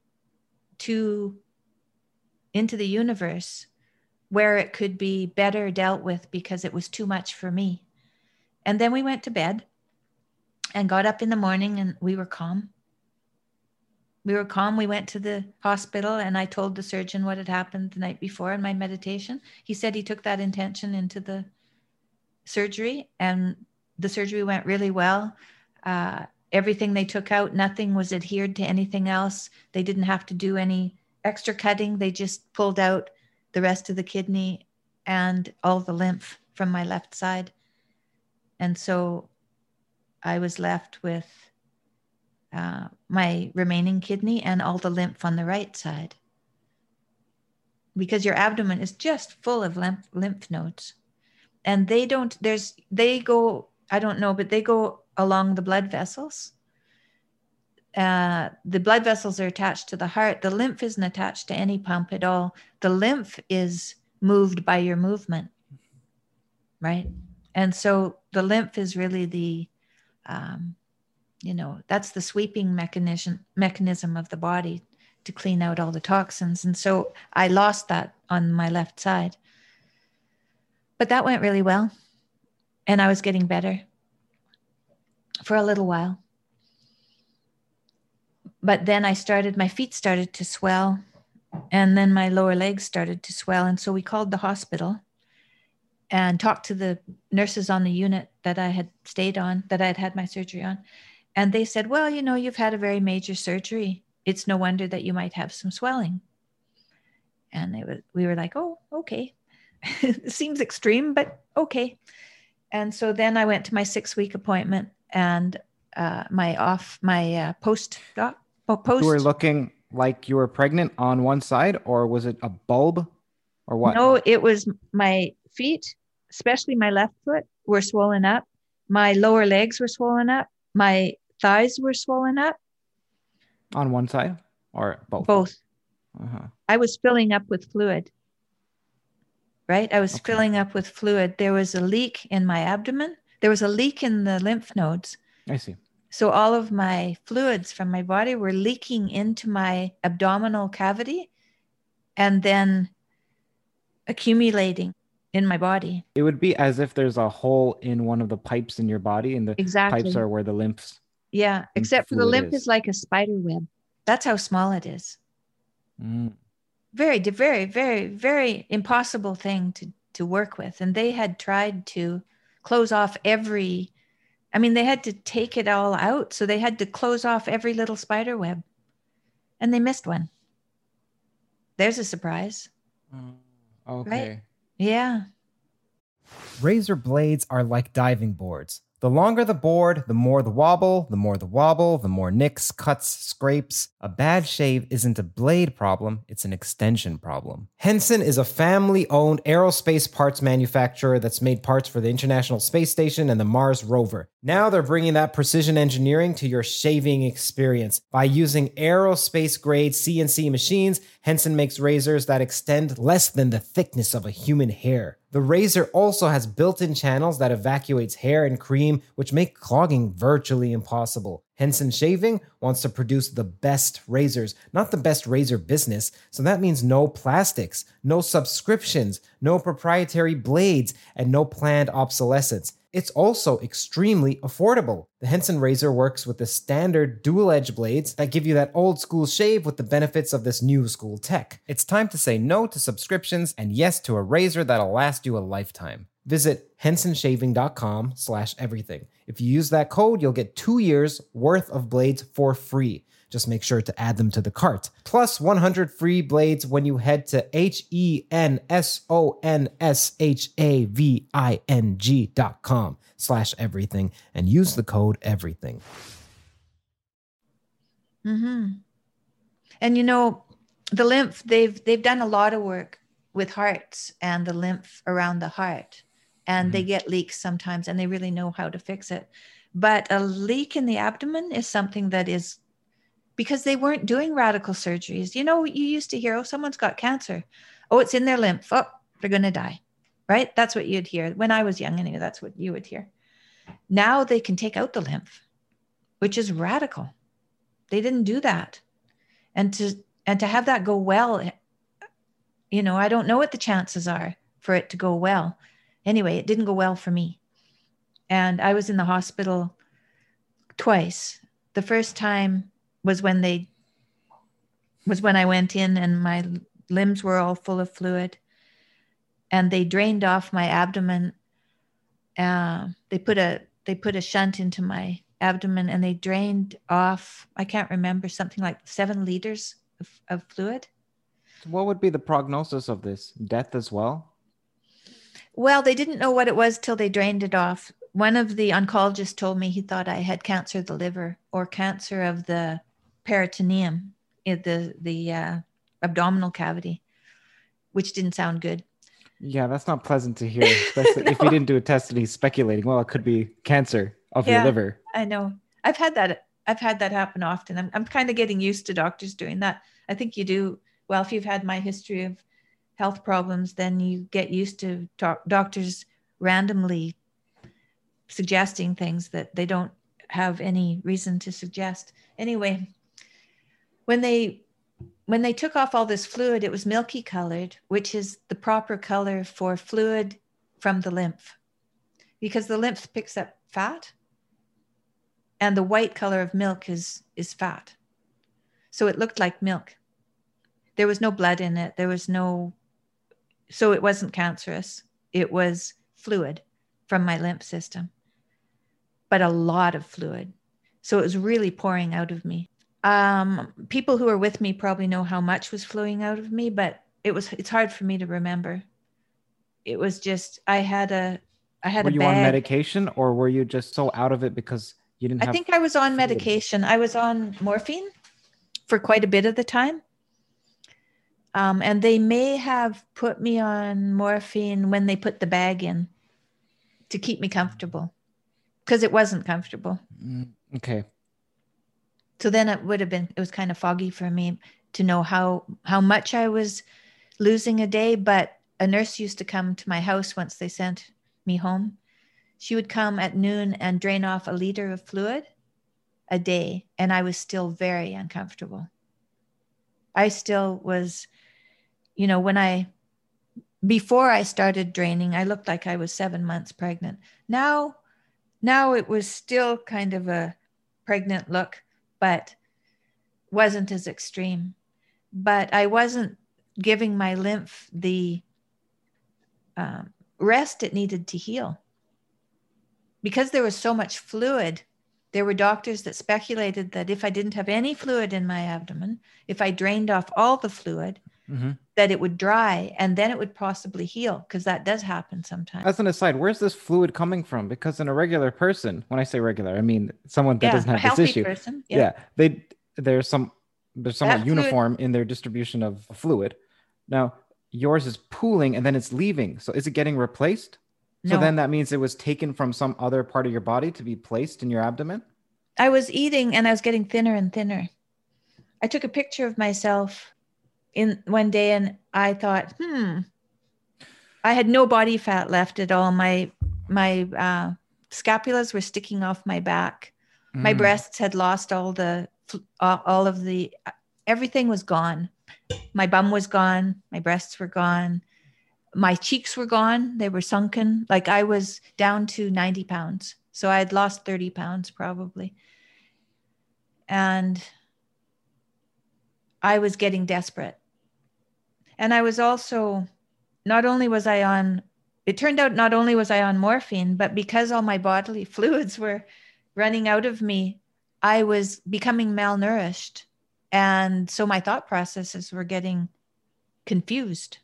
into the universe, where it could be better dealt with because it was too much for me. And then we went to bed and got up in the morning and we were calm. We went to the hospital and I told the surgeon what had happened the night before in my meditation. He said he took that intention into the surgery, and the surgery went really well. Everything they took out, nothing was adhered to anything else. They didn't have to do any extra cutting. They just pulled out the rest of the kidney and all the lymph from my left side. And so I was left with my remaining kidney and all the lymph on the right side, because your abdomen is just full of lymph nodes. And they go along the blood vessels. The blood vessels are attached to the heart. The lymph isn't attached to any pump at all. The lymph is moved by your movement, right? And so the lymph is really that's the sweeping mechanism of the body to clean out all the toxins. And so I lost that on my left side. But that went really well. And I was getting better for a little while. But then my feet started to swell, and then my lower legs started to swell. And so we called the hospital and talked to the nurses on the unit that I had stayed on, that I had had my surgery on. And they said, well, you've had a very major surgery. It's no wonder that you might have some swelling. And we were like, oh, okay. It seems extreme, but okay. And so then I went to my 6-week appointment, and my post-op. You were looking like you were pregnant on one side, or was it a bulb, or what? No, it was my feet, especially my left foot, were swollen up. My lower legs were swollen up. My thighs were swollen up. On one side or both? Both. Uh-huh. I was filling up with fluid. Right? I was filling up with fluid. There was a leak in my abdomen. There was a leak in the lymph nodes. I see. So all of my fluids from my body were leaking into my abdominal cavity and then accumulating in my body. It would be as if there's a hole in one of the pipes in your body, and the pipes Exactly. are where the lymph Yeah. Except for the fluid lymph is is. like a spider web. That's how small it is. Mm. Very, very, very, very impossible thing to work with. And they had tried to close off they had to take it all out. So they had to close off every little spider web. And they missed one. There's a surprise. Okay. Right? Yeah. Razor blades are like diving boards. The longer the board, the more the wobble, the more the wobble, the more nicks, cuts, scrapes. A bad shave isn't a blade problem, it's an extension problem. Henson is a family-owned aerospace parts manufacturer that's made parts for the International Space Station and the Mars rover. Now they're bringing that precision engineering to your shaving experience. By using aerospace-grade CNC machines, Henson makes razors that extend less than the thickness of a human hair. The razor also has built-in channels that evacuates hair and cream, which make clogging virtually impossible. Henson Shaving wants to produce the best razors, not the best razor business, so that means no plastics, no subscriptions, no proprietary blades, and no planned obsolescence. It's also extremely affordable. The Henson razor works with the standard dual-edge blades that give you that old-school shave with the benefits of this new-school tech. It's time to say no to subscriptions and yes to a razor that'll last you a lifetime. Visit hensonshaving.com/everything. If you use that code, you'll get 2 years worth of blades for free. Just make sure to add them to the cart. Plus 100 free blades when you head to hensonshaving.com/everything and use the code everything. Mm-hmm. And the lymph, they've done a lot of work with hearts and the lymph around the heart. And they get leaks sometimes, and they really know how to fix it. But a leak in the abdomen is something that is, because they weren't doing radical surgeries. You used to hear, oh, someone's got cancer. Oh, it's in their lymph. Oh, they're going to die. Right? That's what you'd hear. When I was young, anyway, that's what you would hear. Now they can take out the lymph, which is radical. They didn't do that. And to have that go well, I don't know what the chances are for it to go well. Anyway, it didn't go well for me. And I was in the hospital twice. The first time was when I went in and my limbs were all full of fluid, and they drained off my abdomen. They put a shunt into my abdomen, and they drained off, I can't remember, something like 7 liters of fluid. What would be the prognosis of this? Death as well? Well, they didn't know what it was till they drained it off. One of the oncologists told me he thought I had cancer of the liver or cancer of the peritoneum, the abdominal cavity, which didn't sound good. Yeah, that's not pleasant to hear, especially if he didn't do a test and he's speculating, well, it could be cancer of your liver. I know. I've had that happen often. I'm kind of getting used to doctors doing that. I think you do. Well, if you've had my history of health problems, then you get used to doctors randomly suggesting things that they don't have any reason to suggest. Anyway, when they took off all this fluid, it was milky colored, which is the proper color for fluid from the lymph, because the lymph picks up fat, and the white color of milk is fat. So it looked like milk. There was no blood in it. So it wasn't cancerous. It was fluid from my lymph system, but a lot of fluid. So it was really pouring out of me. People who were with me probably know how much was flowing out of me, but it's hard for me to remember. It was just, I had a bag. Were you on medication, or were you just so out of it because you didn't have... I think I was on medication. I was on morphine for quite a bit of the time. And they may have put me on morphine when they put the bag in to keep me comfortable, because it wasn't comfortable. Okay. So then it was kind of foggy for me to know how much I was losing a day. But a nurse used to come to my house once they sent me home. She would come at noon and drain off 1 liter of fluid a day. And I was still very uncomfortable. I still was, when I before I started draining, I looked like I was 7 months pregnant. Now it was still kind of a pregnant look, but wasn't as extreme. But I wasn't giving my lymph the rest it needed to heal. Because there was so much fluid, there were doctors that speculated that if I didn't have any fluid in my abdomen, if I drained off all the fluid, that it would dry and then it would possibly heal, because that does happen sometimes. As an aside, where's this fluid coming from? Because in a regular person, when I say regular, I mean someone that doesn't have healthy this issue. Person, They're somewhat uniform in their distribution of fluid. Now, yours is pooling and then it's leaving. So is it getting replaced? So No. then that means it was taken from some other part of your body to be placed in your abdomen? I was eating and I was getting thinner and thinner. I took a picture of myself in one day and I thought, I had no body fat left at all. My scapulas were sticking off my back. My breasts had lost all of the, everything was gone. My bum was gone. My breasts were gone. My cheeks were gone. They were sunken. Like I was down to 90 pounds. So I had lost 30 pounds probably. And I was getting desperate. And I was also, not only was I on morphine, but because all my bodily fluids were running out of me, I was becoming malnourished. And so my thought processes were getting confused.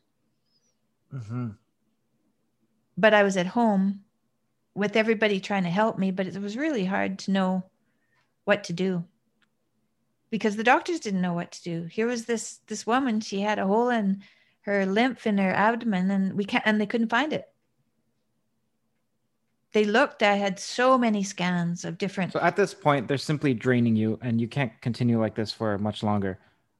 But I was at home with everybody trying to help me, but it was really hard to know what to do because the doctors didn't know what to do. Here was this woman, she had a hole in her lymph in her abdomen and they couldn't find it. They looked, I had so many scans of different. So at this point, they're simply draining you and you can't continue like this for much longer.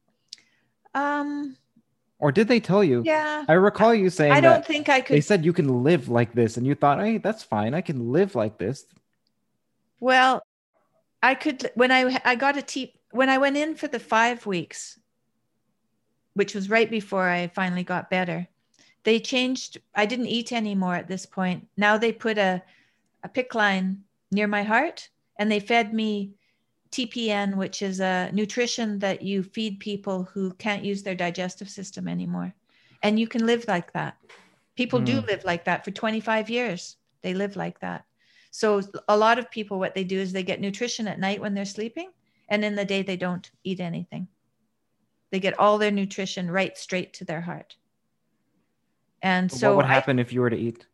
Or did they tell you? Yeah. I recall you saying I don't think I could. They said you can live like this and you thought, hey, that's fine. I can live like this. Well, I could, when when I went in for the 5 weeks, which was right before I finally got better, they changed. I didn't eat anymore at this point. Now they put a PICC line near my heart and they fed me TPN, which is a nutrition that you feed people who can't use their digestive system anymore. And you can live like that. People do live like that for 25 years. They live like that. So a lot of people, what they do is they get nutrition at night when they're sleeping. And in the day, they don't eat anything. They get all their nutrition right straight to their heart. And so what would happen if you were to eat?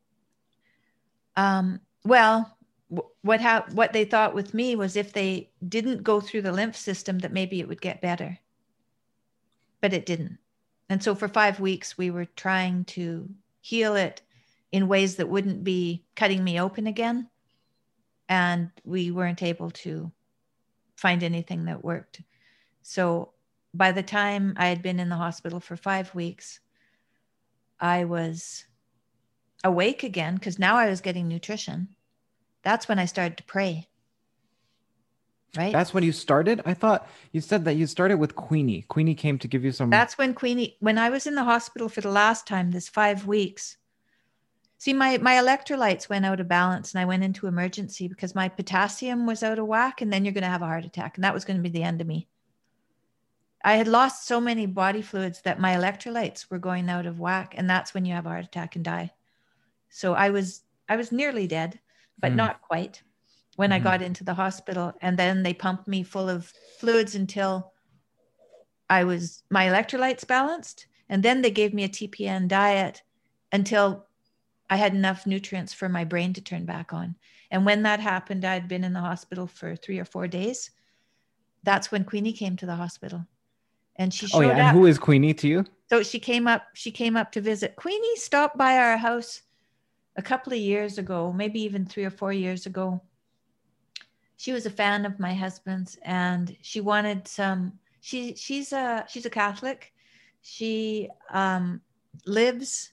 Well, what they thought with me was if they didn't go through the lymph system, that maybe it would get better. But it didn't. And so for 5 weeks, we were trying to heal it in ways that wouldn't be cutting me open again. And we weren't able to find anything that worked. So by the time I had been in the hospital for 5 weeks, I was awake again because now I was getting nutrition. That's when I started to pray. Right? That's when you started? I thought you said that you started with Queenie. Queenie came to give you some... That's when when I was in the hospital for the last time, this 5 weeks. See, my electrolytes went out of balance and I went into emergency because my potassium was out of whack and then you're going to have a heart attack. And that was going to be the end of me. I had lost so many body fluids that my electrolytes were going out of whack. And that's when you have a heart attack and die. So I was nearly dead, but not quite when I got into the hospital. And then they pumped me full of fluids until my electrolytes balanced. And then they gave me a TPN diet until I had enough nutrients for my brain to turn back on. And when that happened, I'd been in the hospital for 3 or 4 days. That's when Queenie came to the hospital. And she showed up. And who is Queenie to you? So she came up to visit. Queenie stopped by our house a couple of years ago, maybe even 3 or 4 years ago. She was a fan of my husband's and she wanted some, she's a Catholic. She lives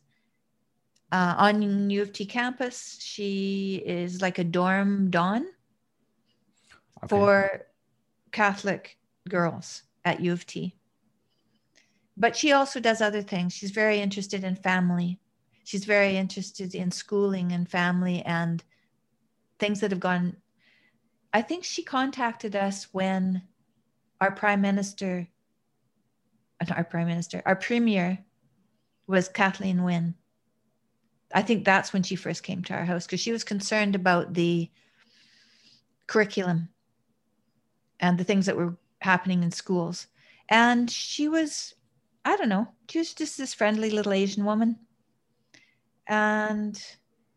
on U of T campus. She is like a dorm don for Catholic girls at U of T. but she also does other things. She's very interested in family. She's very interested in schooling and family and things that have gone. I think she contacted us when our premier was Kathleen Wynne. I think that's when she first came to our house, because she was concerned about the curriculum and the things that were happening in schools. And she was, I don't know, she was just this friendly little Asian woman. And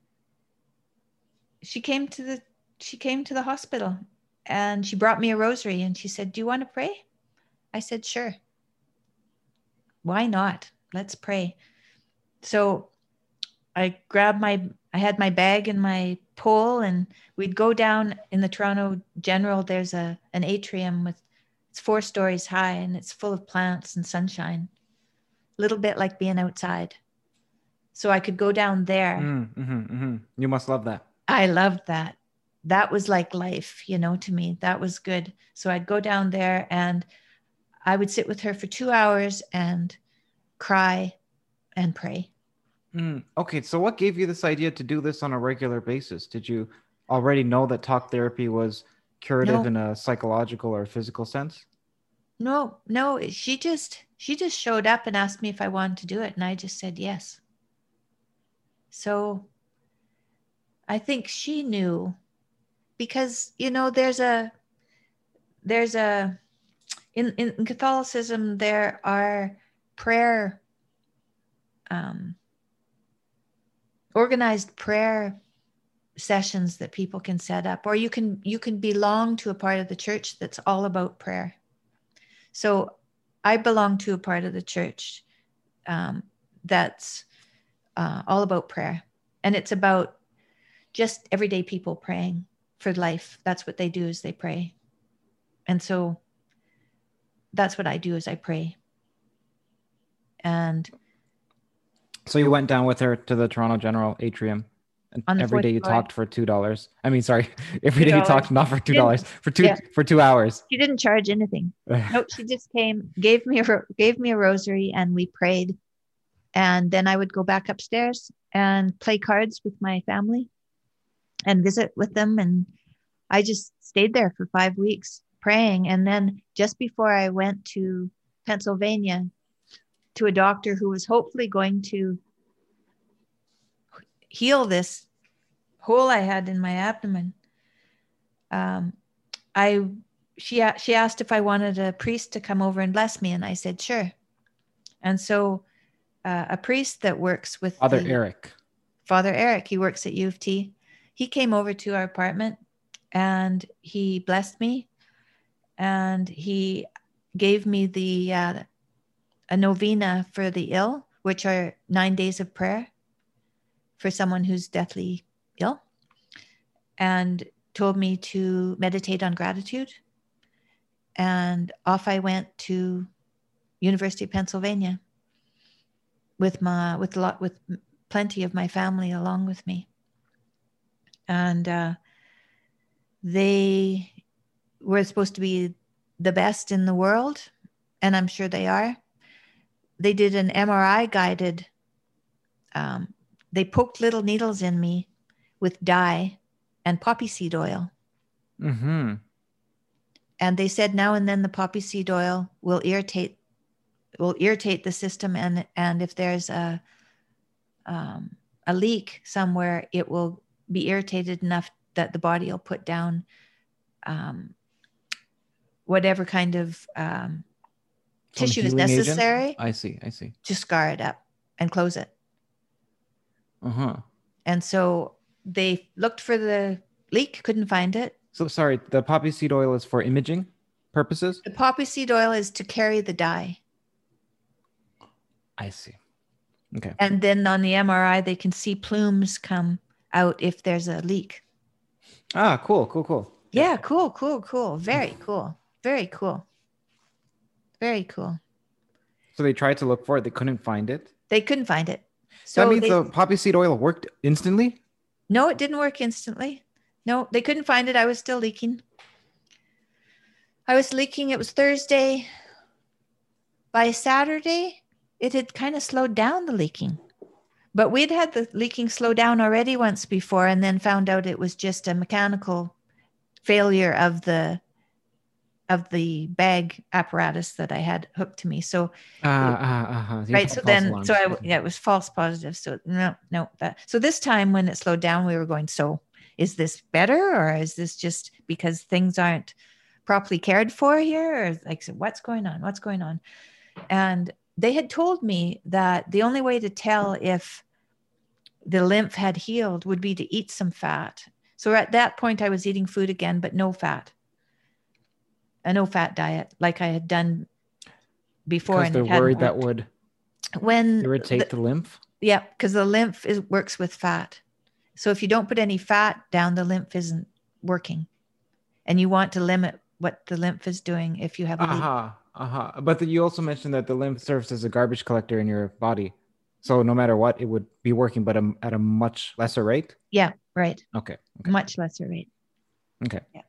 she came to the hospital, and she brought me a rosary, and she said, "Do you want to pray?" I said, "Sure. Why not? Let's pray." So I had my bag and my pole, and we'd go down in the Toronto General. There's an atrium it's 4 stories high, and it's full of plants and sunshine, a little bit like being outside. So I could go down there. You must love that. I loved that. That was like life, to me. That was good. So I'd go down there, and I would sit with her for 2 hours and cry and pray. Okay, so what gave you this idea to do this on a regular basis? Did you already know that talk therapy was curative in a psychological or physical sense? No. She just showed up and asked me if I wanted to do it, and I just said yes. So I think she knew, because there's a in Catholicism there are prayer organized prayer sessions that people can set up, or you can belong to a part of the church that's all about prayer. So I belong to a part of the church that's all about prayer, and it's about just everyday people praying for life. That's what they do, is they pray. And so that's what I do, is I pray. And so you went down with her to the Toronto General atrium, and every day you talked for $2. I mean, sorry, every day you talked not for $2, for 2 hours. She didn't charge anything. Nope, she just came, gave me a rosary, and we prayed. And then I would go back upstairs and play cards with my family and visit with them. And I just stayed there for 5 weeks praying. And then just before I went to Pennsylvania to a doctor who was hopefully going to heal this hole I had in my abdomen, she asked if I wanted a priest to come over and bless me, and I said sure. And so a priest that works with Father Eric, he works at U of T. He came over to our apartment, and he blessed me, and he gave me a novena for the ill, which are 9 days of prayer for someone who's deathly ill, and told me to meditate on gratitude. And off I went to University of Pennsylvania with plenty of my family along with me. And they were supposed to be the best in the world, and I'm sure they are. They did an MRI guided. They poked little needles in me with dye and poppy seed oil. Mm-hmm. And they said now and then the poppy seed oil will irritate the system, and if there's a leak somewhere, it will be irritated enough that the body will put down whatever kind of tissue is necessary. Agent? I see. To scar it up and close it. Uh-huh. And so they looked for the leak, couldn't find it. So sorry, the poppy seed oil is for imaging purposes? The poppy seed oil is to carry the dye. I see. Okay. And then on the MRI, they can see plumes come out if there's a leak. Ah, cool. Yeah, cool. Very cool. Very cool. Very cool. So they tried to look for it. They couldn't find it. So that means the poppy seed oil worked instantly? No, it didn't work instantly. No, they couldn't find it. I was still leaking. It was Thursday. by Saturday, it had kind of slowed down the leaking. But we'd had the leaking slow down already once before and then found out it was just a mechanical failure of the bag apparatus that I had hooked to me. So, right. So then, it was false positive. So no. So this time when it slowed down, we were going, so is this better, or is this just because things aren't properly cared for here? Or like, so what's going on? What's going on? And they had told me that the only way to tell if the lymph had healed would be to eat some fat. So at that point I was eating food again, but no fat. A no fat diet like I had done before. Because they're worried that would irritate the lymph? Yeah, because the lymph works with fat. So if you don't put any fat down, the lymph isn't working. And you want to limit what the lymph is doing if you have a leak. But you also mentioned that the lymph serves as a garbage collector in your body. So no matter what, it would be working, but at a much lesser rate? Yeah, right. Okay. Much lesser rate. Okay. Yeah.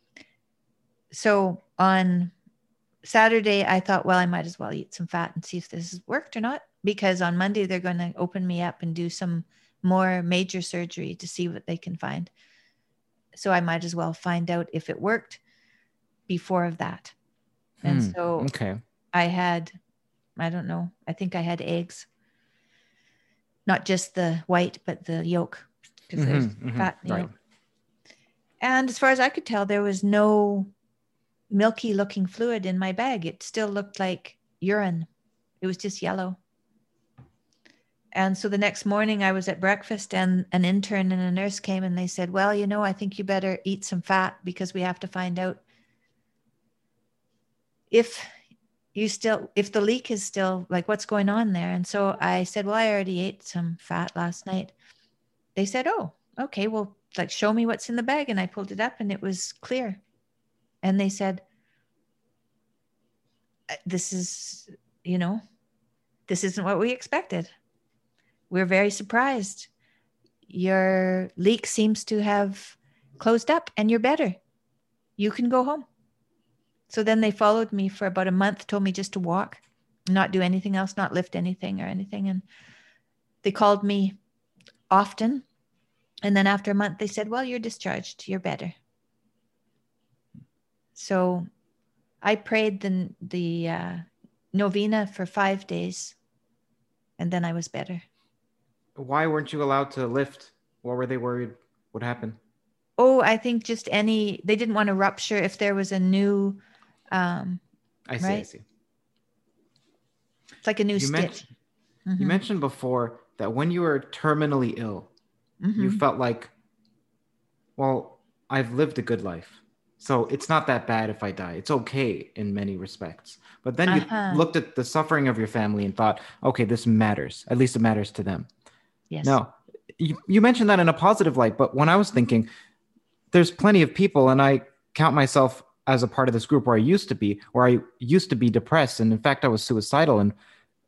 So on Saturday, I thought, well, I might as well eat some fat and see if this has worked or not, because on Monday, they're going to open me up and do some more major surgery to see what they can find. So I might as well find out if it worked before of that. And so I had, I don't know, I think I had eggs, not just the white, but the yolk, because there's fat in the yolk. And as far as I could tell, there was no milky looking fluid in my bag. It still looked like urine. It was just yellow. And so the next morning I was at breakfast and an intern and a nurse came and they said, well, you know, I think you better eat some fat because we have to find out if the leak is still, like, what's going on there. And so I said, well, I already ate some fat last night. They said, oh, okay, well, like, show me what's in the bag. And I pulled it up and it was clear. And they said, this is, you know, this isn't what we expected. We're very surprised. Your leak seems to have closed up and you're better. You can go home. So then they followed me for about a month, told me just to walk, not do anything else, not lift anything or anything. And they called me often. And then after a month, they said, well, you're discharged. You're better. So I prayed the novena for 5 days, and then I was better. Why weren't you allowed to lift? What were they worried would happen? Oh, I think just they didn't want to rupture if there was a new, I see. It's like a new stitch. You mentioned before that when you were terminally ill, you felt like, well, I've lived a good life. So it's not that bad if I die. It's okay in many respects. But then you looked at the suffering of your family and thought, okay, this matters. At least it matters to them. Yes. Now, you mentioned that in a positive light, but when I was thinking, there's plenty of people, and I count myself as a part of this group where I used to be depressed. And in fact, I was suicidal. And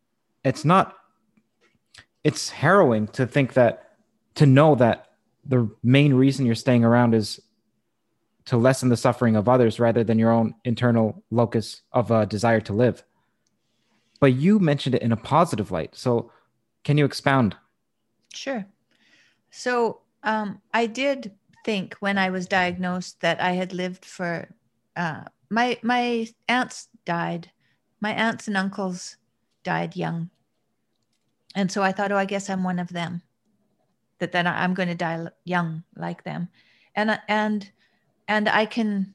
it's harrowing to know that the main reason you're staying around is to lessen the suffering of others rather than your own internal locus of a desire to live. But you mentioned it in a positive light. So can you expound? Sure. So I did think when I was diagnosed that I had lived for, my aunts died. My aunts and uncles died young. And so I thought, oh, I guess I'm one of them, that then I'm going to die young like them. And I can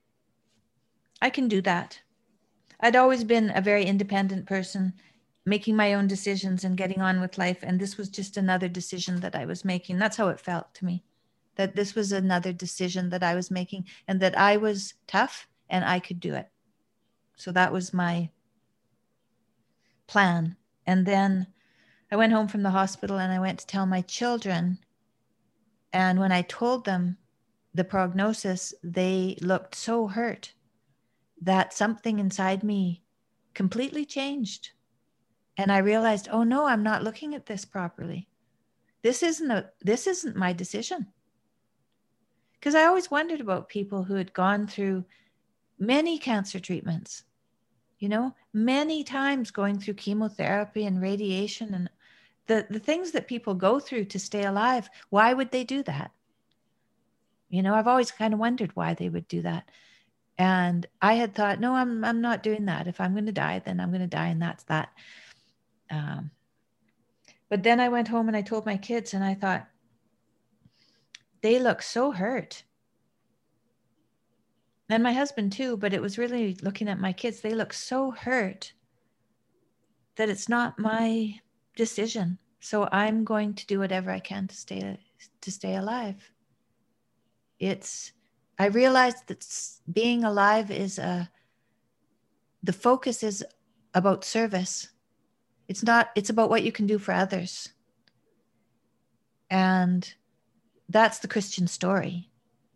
do that. I'd always been a very independent person, making my own decisions and getting on with life. And this was just another decision that I was making. That's how it felt to me, that this was another decision that I was making and that I was tough and I could do it. So that was my plan. And then I went home from the hospital and I went to tell my children. And when I told them the prognosis, they looked so hurt that something inside me completely changed. And I realized, oh no, I'm not looking at this properly. This isn't my decision. Because I always wondered about people who had gone through many cancer treatments many times going through chemotherapy and radiation and the things that people go through to stay alive. Why would they do that? I've always kind of wondered why they would do that. And I had thought, no, I'm not doing that. If I'm going to die, then I'm going to die, and that's that. But then I went home and I told my kids, and I thought, they look so hurt. And my husband too, but it was really looking at my kids. They look so hurt that it's not my decision. So I'm going to do whatever I can to stay alive. I realized that being alive the focus is about service. It's about what you can do for others. And that's the Christian story.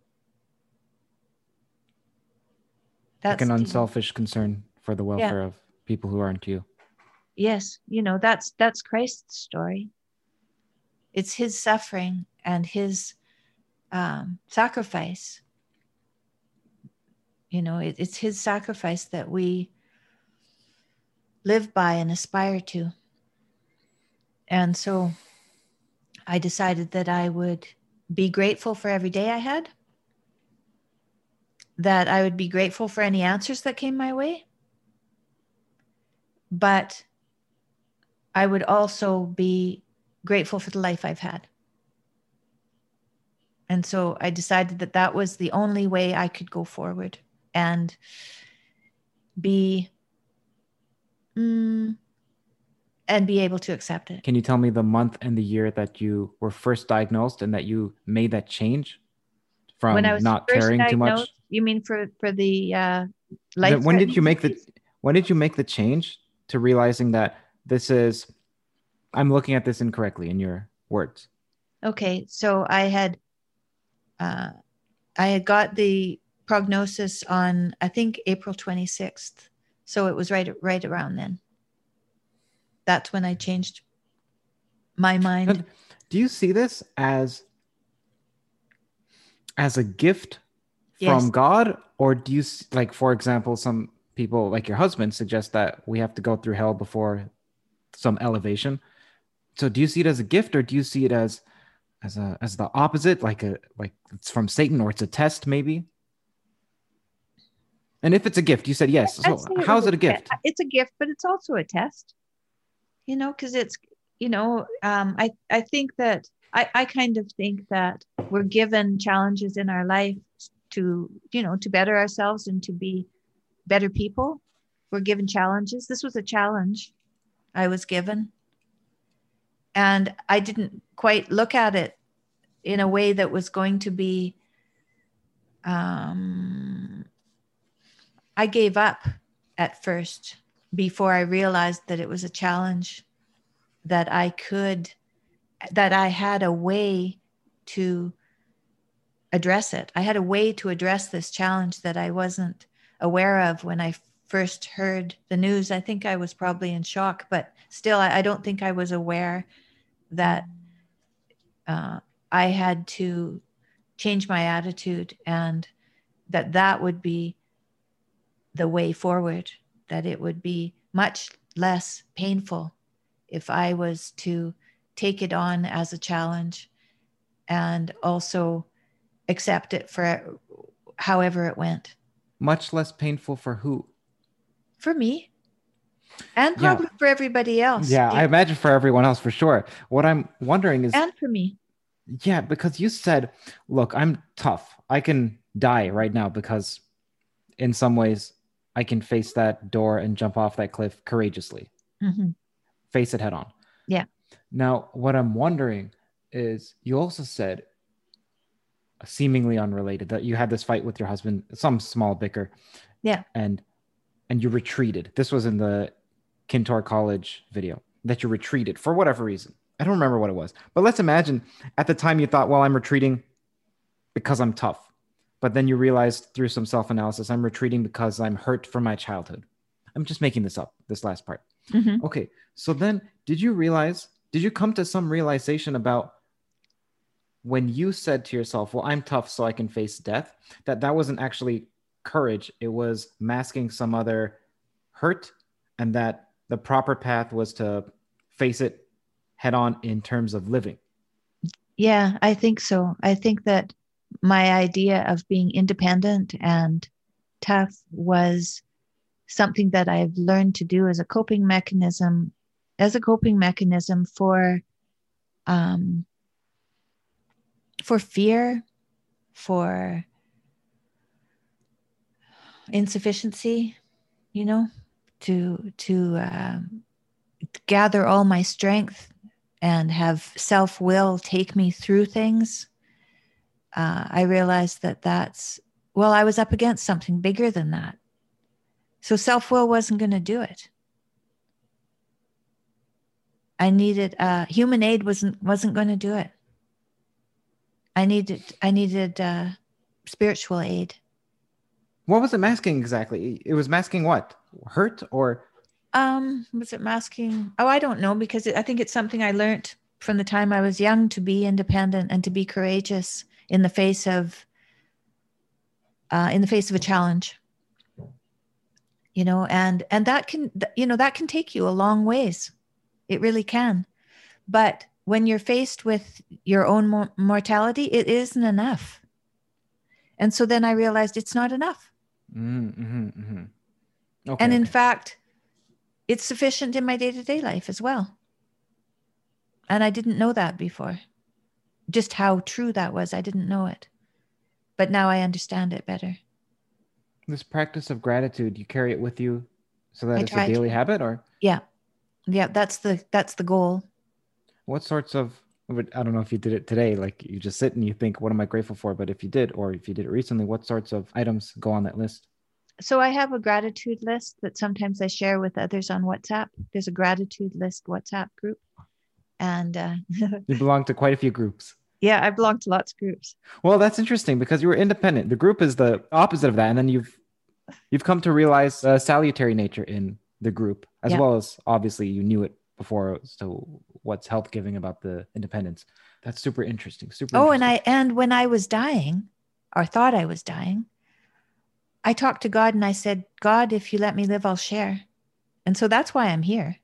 That's like an unselfish concern for the welfare of people who aren't you. Yes. That's Christ's story. It's his suffering and his sacrifice. It's his sacrifice that we live by and aspire to. And so I decided that I would be grateful for every day I had, that I would be grateful for any answers that came my way, but I would also be grateful for the life I've had. And so I decided that that was the only way I could go forward and be able to accept it. Can you tell me the month and the year that you were first diagnosed and that you made that change from when I was not first caring too much? You mean for the life? When did you make the change to realizing that I'm looking at this incorrectly in your words? Okay, so I had got the prognosis on, I think, April 26th. So it was right around then. That's when I changed my mind. And do you see this as a gift from God? Or do you, like, for example, some people like your husband suggest that we have to go through hell before some elevation? So do you see it as a gift, or do you see it as the opposite, like it's from Satan, or it's a test maybe? And if it's a gift, you said yes. So how is it a gift? It's a gift, but it's also a test. Because it's, I think that I kind of think that we're given challenges in our life to better ourselves and to be better people. We're given challenges. This was a challenge I was given. And I didn't quite look at it in a way that was going to be, I gave up at first before I realized that it was a challenge, that I had a way to address it. I had a way to address this challenge that I wasn't aware of when I first heard the news. I think I was probably in shock, but still, I don't think I was aware that I had to change my attitude, and that would be the way forward, that it would be much less painful if I was to take it on as a challenge and also accept it for however it went. Much less painful for who? For me. And probably for everybody else. Yeah, I imagine for everyone else for sure. What I'm wondering is... And for me. Yeah, because you said, look, I'm tough. I can die right now because in some ways I can face that door and jump off that cliff courageously. Mm-hmm. Face it head on. Yeah. Now, what I'm wondering is, you also said, seemingly unrelated, that you had this fight with your husband, some small bicker. Yeah. And you retreated. This was in the Kintor College video, that you retreated for whatever reason. I don't remember what it was. But let's imagine at the time you thought, well, I'm retreating because I'm tough. But then you realized through some self-analysis, I'm retreating because I'm hurt from my childhood. I'm just making this up, this last part. Mm-hmm. Okay. So then did you come to some realization about when you said to yourself, well, I'm tough so I can face death, that wasn't actually courage. It was masking some other hurt, and that the proper path was to face it head on in terms of living. Yeah, I think so. I think that my idea of being independent and tough was something that I've learned to do as a coping mechanism, for fear, for insufficiency, to gather all my strength and have self-will take me through things. I realized that I was up against something bigger than that. So self-will wasn't going to do it. I needed human aid wasn't going to do it. I needed spiritual aid. What was it masking exactly? It was masking what? Hurt or? Was it masking? Oh, I don't know, because I think it's something I learned from the time I was young, to be independent and to be courageous in the face of a challenge. And that can take you a long ways. It really can. But when you're faced with your own mortality, it isn't enough. And so then I realized it's not enough. Mm-hmm, mm-hmm. Okay, and in fact, it's sufficient in my day-to-day life as well. And I didn't know that before. Just how true that was, I didn't know it. But now I understand it better. This practice of gratitude, you carry it with you so that it's a daily habit, or? Yeah, that's the goal. What sorts of, I don't know if you did it today, like you just sit and you think, what am I grateful for? But if you did, or if you did it recently, what sorts of items go on that list? So I have a gratitude list that sometimes I share with others on WhatsApp. There's a gratitude list WhatsApp group. And you belong to quite a few groups. Yeah, I belong to lots of groups. Well, that's interesting because you were independent. The group is the opposite of that. And then you've come to realize the salutary nature in the group, as well as obviously you knew it before. So what's health giving about the independence? That's super interesting. And when I was dying, or thought I was dying, I talked to God and I said, God, if you let me live, I'll share. And so that's why I'm here.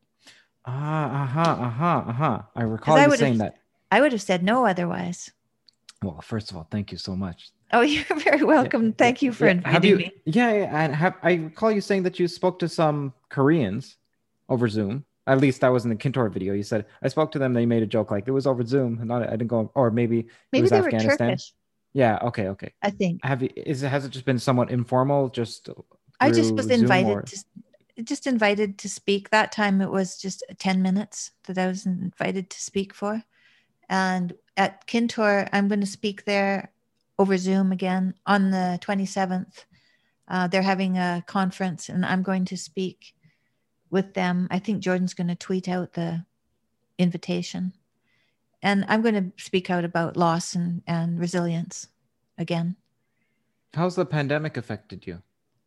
I recall you saying that. I would have said no otherwise. Well, first of all, thank you so much. Oh, you're very welcome. Thank you for inviting me. Yeah, and I recall you saying that you spoke to some Koreans over Zoom. At least that was in the Kintor video. You said, I spoke to them. They made a joke like it was over Zoom. And I didn't go, or maybe it was they Afghanistan. Were Turkish. Yeah. Okay. I think. Has it just been somewhat informal? I just was invited to speak. That time it was just 10 minutes that I was invited to speak for. And at Kintor, I'm going to speak there over Zoom again on the 27th. They're having a conference and I'm going to speak with them. I think Jordan's going to tweet out the invitation. And I'm going to speak out about loss and resilience again. How's the pandemic affected you?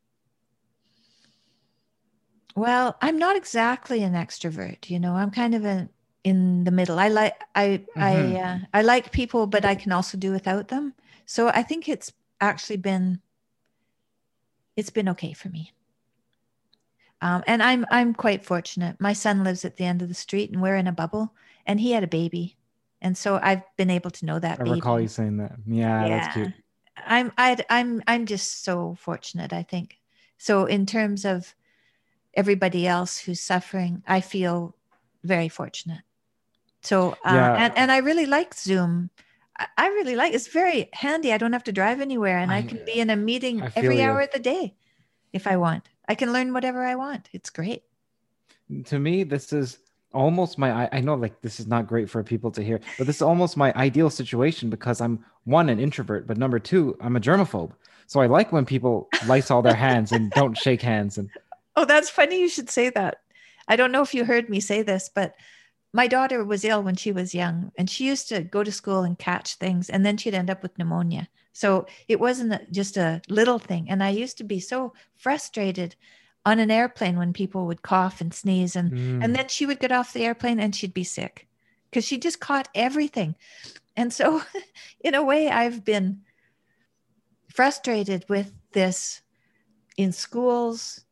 Well, I'm not exactly an extrovert. I'm kind of in the middle. I like people, but I can also do without them. So I think it's actually been okay for me. And I'm quite fortunate. My son lives at the end of the street and we're in a bubble and he had a baby. And so I've been able to know that baby. I recall you saying that. Yeah, that's cute. I'm just so fortunate, I think. So in terms of everybody else who's suffering, I feel very fortunate. So, and I really like Zoom. I really like, it's very handy. I don't have to drive anywhere and I can be in a meeting every hour of the day if I want. I can learn whatever I want. It's great. To me, this is almost I know like this is not great for people to hear, but this is almost my ideal situation because I'm one, an introvert, but number two, I'm a germaphobe. So I like when people Lysol their hands and don't shake hands. And oh, that's funny. You should say that. I don't know if you heard me say this, but my daughter was ill when she was young and she used to go to school and catch things and then she'd end up with pneumonia. So it wasn't just a little thing. And I used to be so frustrated on an airplane when people would cough and sneeze and then she would get off the airplane and she'd be sick because she just caught everything. And so in a way, I've been frustrated with this in schools,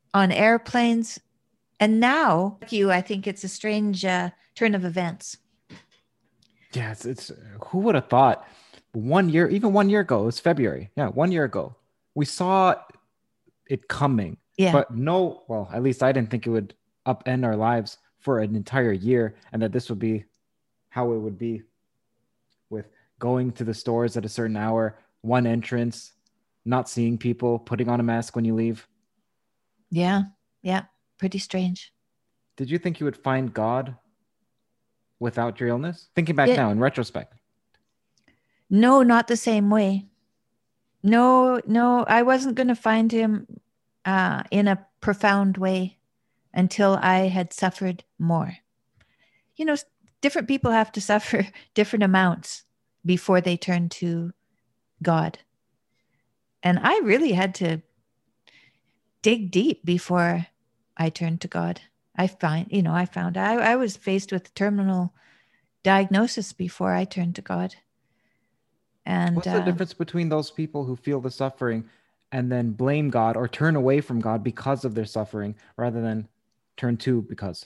on airplanes. And now, I think it's a strange turn of events. Yeah, it's who would have thought 1 year, even 1 year ago, it was February. Yeah, 1 year ago, we saw it coming. Yeah. But no, well, at least I didn't think it would upend our lives for an entire year, and that this would be how it would be, with going to the stores at a certain hour, one entrance, not seeing people, putting on a mask when you leave. Yeah. Yeah. Pretty strange. Did you think you would find God without your illness? Thinking back now in retrospect. No, not the same way. No, I wasn't going to find him in a profound way until I had suffered more. You know, different people have to suffer different amounts before they turn to God. And I really had to dig deep before I turned to God. I found I was faced with terminal diagnosis before I turned to God. And what's the difference between those people who feel the suffering and then blame God or turn away from God because of their suffering rather than turn to because?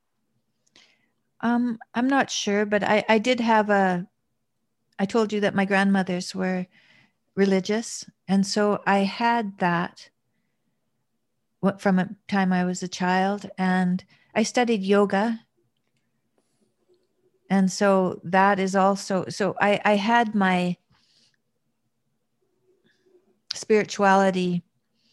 I'm not sure, but I did have I told you that my grandmothers were religious. And so I had that from a time I was a child, and I studied yoga. And so that is also, so I had my spirituality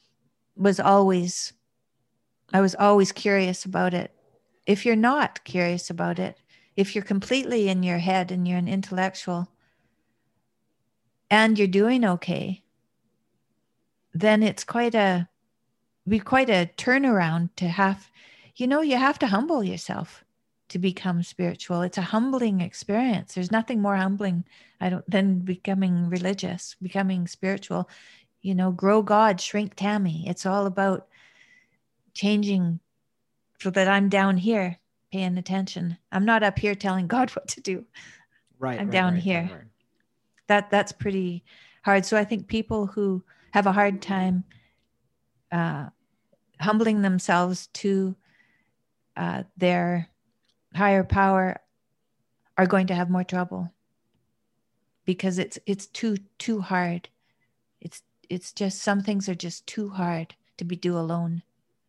I was always curious about it. If you're not curious about it, if you're completely in your head and you're an intellectual and you're doing okay, then it's quite a turnaround to have, you have to humble yourself to become spiritual. It's a humbling experience. There's nothing more humbling than becoming religious, becoming spiritual. Grow God, shrink Tammy. It's all about changing so that I'm down here paying attention. I'm not up here telling God what to do. Right. I'm down here. Right. That's pretty hard. So I think people who have a hard time humbling themselves to their higher power are going to have more trouble, because it's too hard. It's just, some things are just too hard to do alone.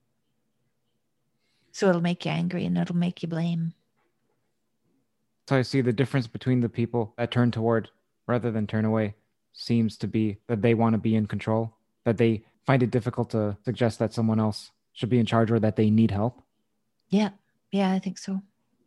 So it'll make you angry and it'll make you blame. So I see the difference between the people that turn toward rather than turn away seems to be that they want to be in control, that they find it difficult to suggest that someone else should be in charge or that they need help. Yeah, I think so.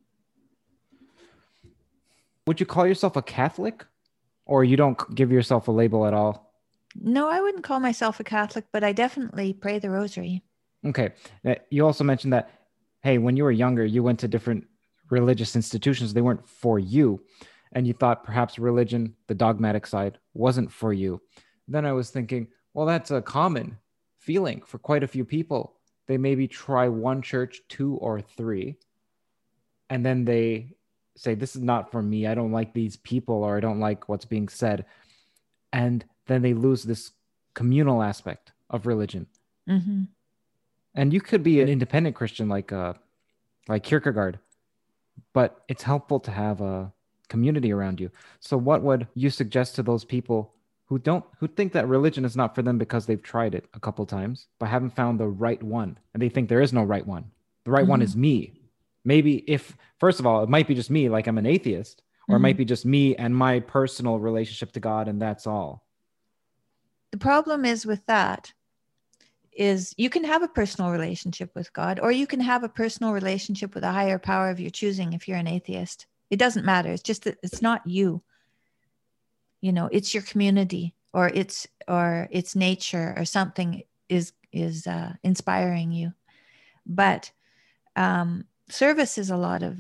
Would you call yourself a Catholic, or you don't give yourself a label at all? No, I wouldn't call myself a Catholic, but I definitely pray the rosary. Okay. You also mentioned that, hey, when you were younger, you went to different religious institutions. They weren't for you. And you thought perhaps religion, the dogmatic side, wasn't for you. Then I was thinking, well, that's a common feeling for quite a few people. They maybe try one church, 2 or 3, and then they say, this is not for me. I don't like these people, or I don't like what's being said. And then they lose this communal aspect of religion. Mm-hmm. And you could be an independent Christian like Kierkegaard, but it's helpful to have a community around you. So what would you suggest to those people who think that religion is not for them because they've tried it a couple times but haven't found the right one, and they think there is no right one? The right one is me. Maybe if, first of all, it might be just me, like I'm an atheist, or it might be just me and my personal relationship to God, and that's all. The problem is with that is you can have a personal relationship with God, or you can have a personal relationship with a higher power of your choosing if you're an atheist. It doesn't matter. It's just that it's not you. It's your community, or it's nature, or something is inspiring you. But service is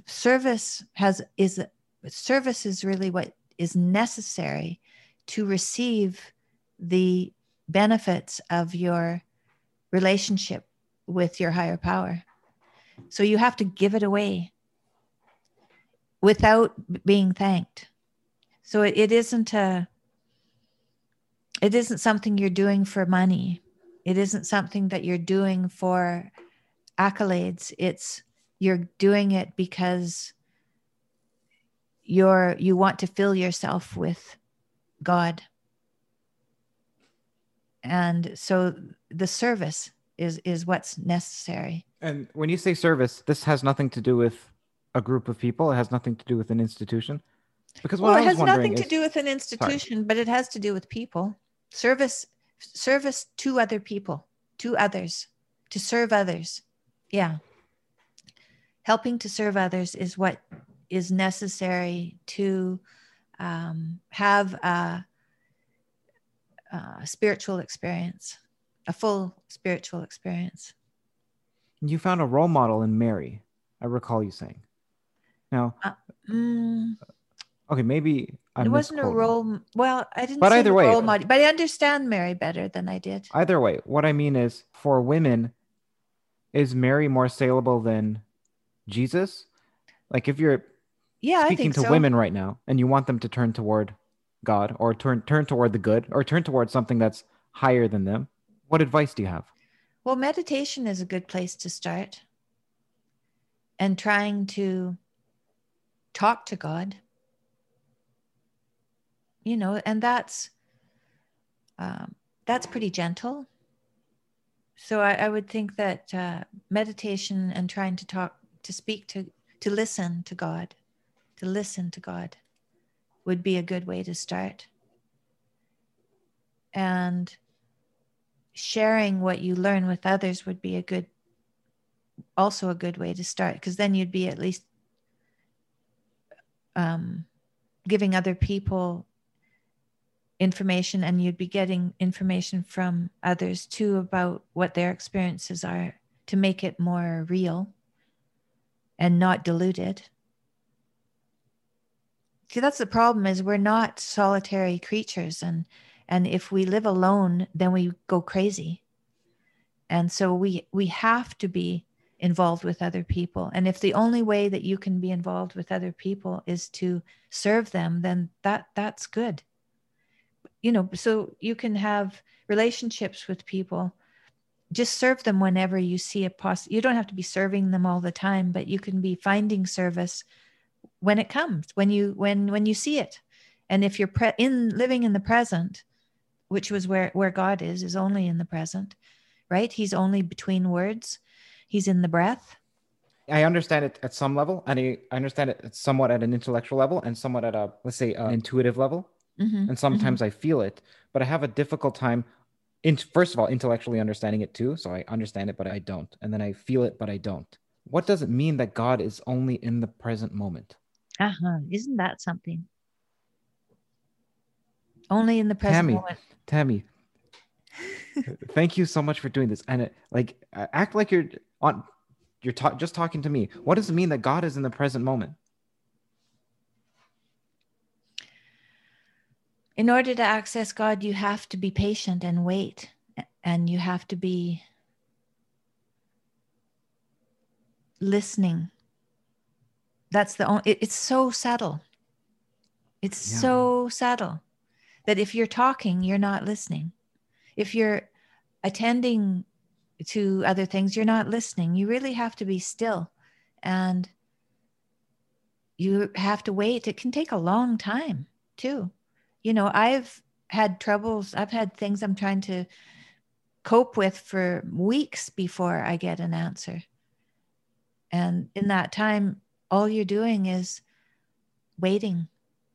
service is really what is necessary to receive the benefits of your relationship with your higher power. So you have to give it away without being thanked. So it isn't something you're doing for money. It isn't something that you're doing for accolades. You're doing it because you want to fill yourself with God. And so the service is what's necessary. And when you say service, this has nothing to do with a group of people. It has nothing to do with an institution. Because what Well, I it was has wondering nothing to is, do with an institution, but it has to do with people. Service to other people, to others, to serve others. Yeah. Helping to serve others is what is necessary to have a spiritual experience, a full spiritual experience. you found a role model in Mary, I recall you saying. Now, okay, maybe it wasn't a role. Well, I didn't say either way, role model, but I understand Mary better than I did. Either way, what I mean is, for women, is Mary more saleable than Jesus? Like, if you're speaking to women right now and you want them to turn toward God, or turn toward the good, or turn toward something that's higher than them, what advice do you have? Well, meditation is a good place to start. And trying to talk to God, and that's pretty gentle. So I would think that meditation and trying to listen to God would be a good way to start. And sharing what you learn with others would be also a good way to start, because then you'd be at least giving other people information, and you'd be getting information from others too about what their experiences are, to make it more real and not diluted. See, that's the problem, is we're not solitary creatures, and if we live alone, then we go crazy. And so we have to be involved with other people. And if the only way that you can be involved with other people is to serve them, then that's good. So you can have relationships with people. Just serve them whenever you see you don't have to be serving them all the time, but you can be finding service when it comes, when you see it. And if you're living in the present, which was where God is only in the present, right? He's only between words. He's in the breath. I understand it at some level, and I understand it somewhat at an intellectual level, and somewhat at let's say, an intuitive level. Mm-hmm. And sometimes I feel it, but I have a difficult time, first of all, intellectually understanding it too. So I understand it, but I don't. And then I feel it, but I don't. What does it mean that God is only in the present moment? Isn't that something? Only in the present moment. Tammy, thank you so much for doing this. And act like you're just talking to me. What does it mean that God is in the present moment? In order to access God, you have to be patient and wait, and you have to be listening. It's so subtle. It's so subtle that if you're talking, you're not listening. If you're attending to other things, you're not listening. You really have to be still, and you have to wait. It can take a long time too. I've had troubles. I've had things I'm trying to cope with for weeks before I get an answer. And in that time, all you're doing is waiting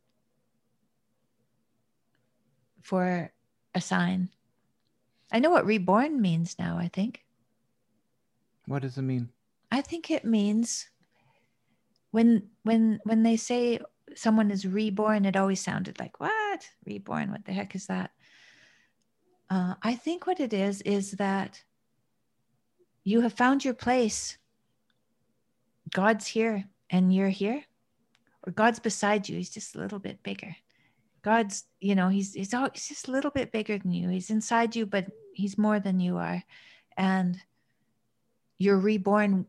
for a sign. I know what reborn means now, I think. What does it mean? I think it means when they say someone is reborn, it always sounded like, what? Reborn? What the heck is that? I think what it is that you have found your place. God's here and you're here, or God's beside you. He's just a little bit bigger. God's, he's just a little bit bigger than you. He's inside you, but he's more than you are. And you're reborn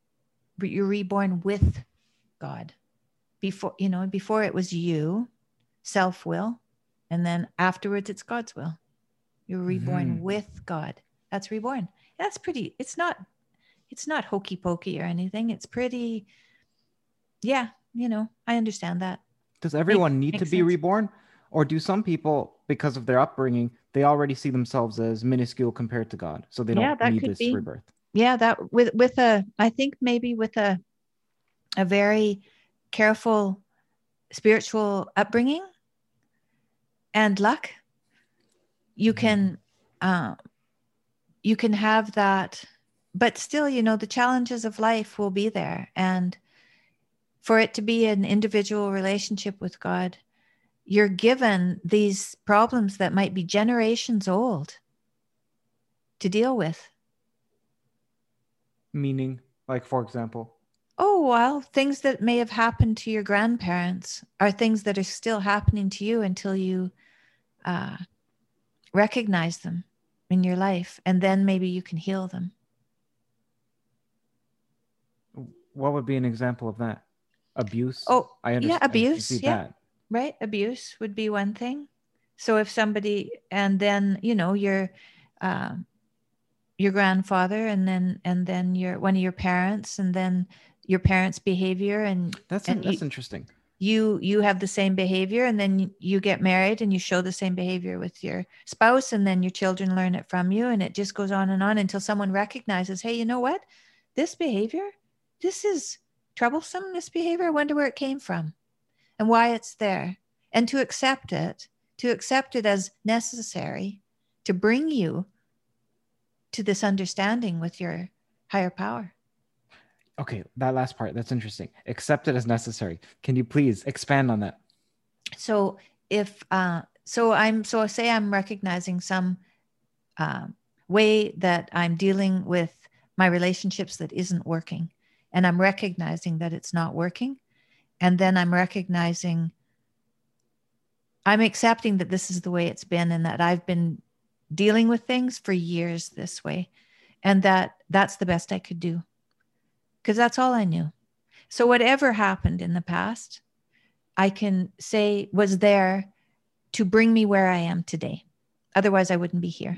with God. Before it was you, self-will, and then afterwards it's God's will. You're reborn with God. That's reborn. That's pretty, it's not hokey pokey or anything. It's pretty, yeah, I understand that. Does everyone need to makes be sense. reborn? Or do some people, because of their upbringing, they already see themselves as minuscule compared to God, so they Yeah, don't that need could this be. rebirth? Yeah, that I think maybe with a very careful spiritual upbringing and luck, you can have that, but still, the challenges of life will be there. And for it to be an individual relationship with God, you're given these problems that might be generations old to deal with. Meaning, like, for example? Oh, well, things that may have happened to your grandparents are things that are still happening to you until you recognize them in your life. And then maybe you can heal them. What would be an example of that? Abuse? Oh, I understand. yeah, abuse. See Yeah, that. right. Abuse would be one thing. So if somebody, and then, your grandfather, and then one of your parents, and then your parents' behavior, and That's interesting. You have the same behavior, and then you get married and you show the same behavior with your spouse, and then your children learn it from you, and it just goes on and on until someone recognizes, hey, you know what? This behavior, this is troublesome. This behavior, I wonder where it came from and why it's there. And to accept it as necessary to bring you to this understanding with your higher power. Okay, that last part, that's interesting. Accept it as necessary. Can you please expand on that? So if say I'm recognizing some way that I'm dealing with my relationships that isn't working, and I'm recognizing that it's not working, and then I'm accepting that this is the way it's been, and that I've been dealing with things for years this way, and that's the best I could do, because that's all I knew. So whatever happened in the past, I can say was there to bring me where I am today. Otherwise, I wouldn't be here.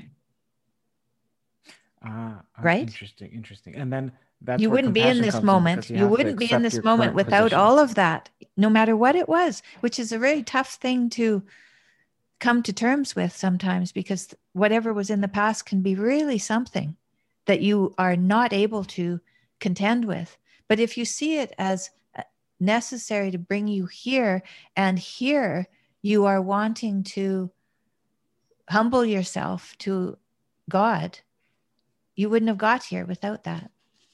Right? Interesting. And then that's you where wouldn't be in this moment. You wouldn't be in this moment without position. all of that, no matter what it was, which is a very tough thing to come to terms with sometimes, because whatever was in the past can be really something that you are not able to contend with. But if you see it as necessary to bring you here, and here you are wanting to humble yourself to God, you wouldn't have got here without that.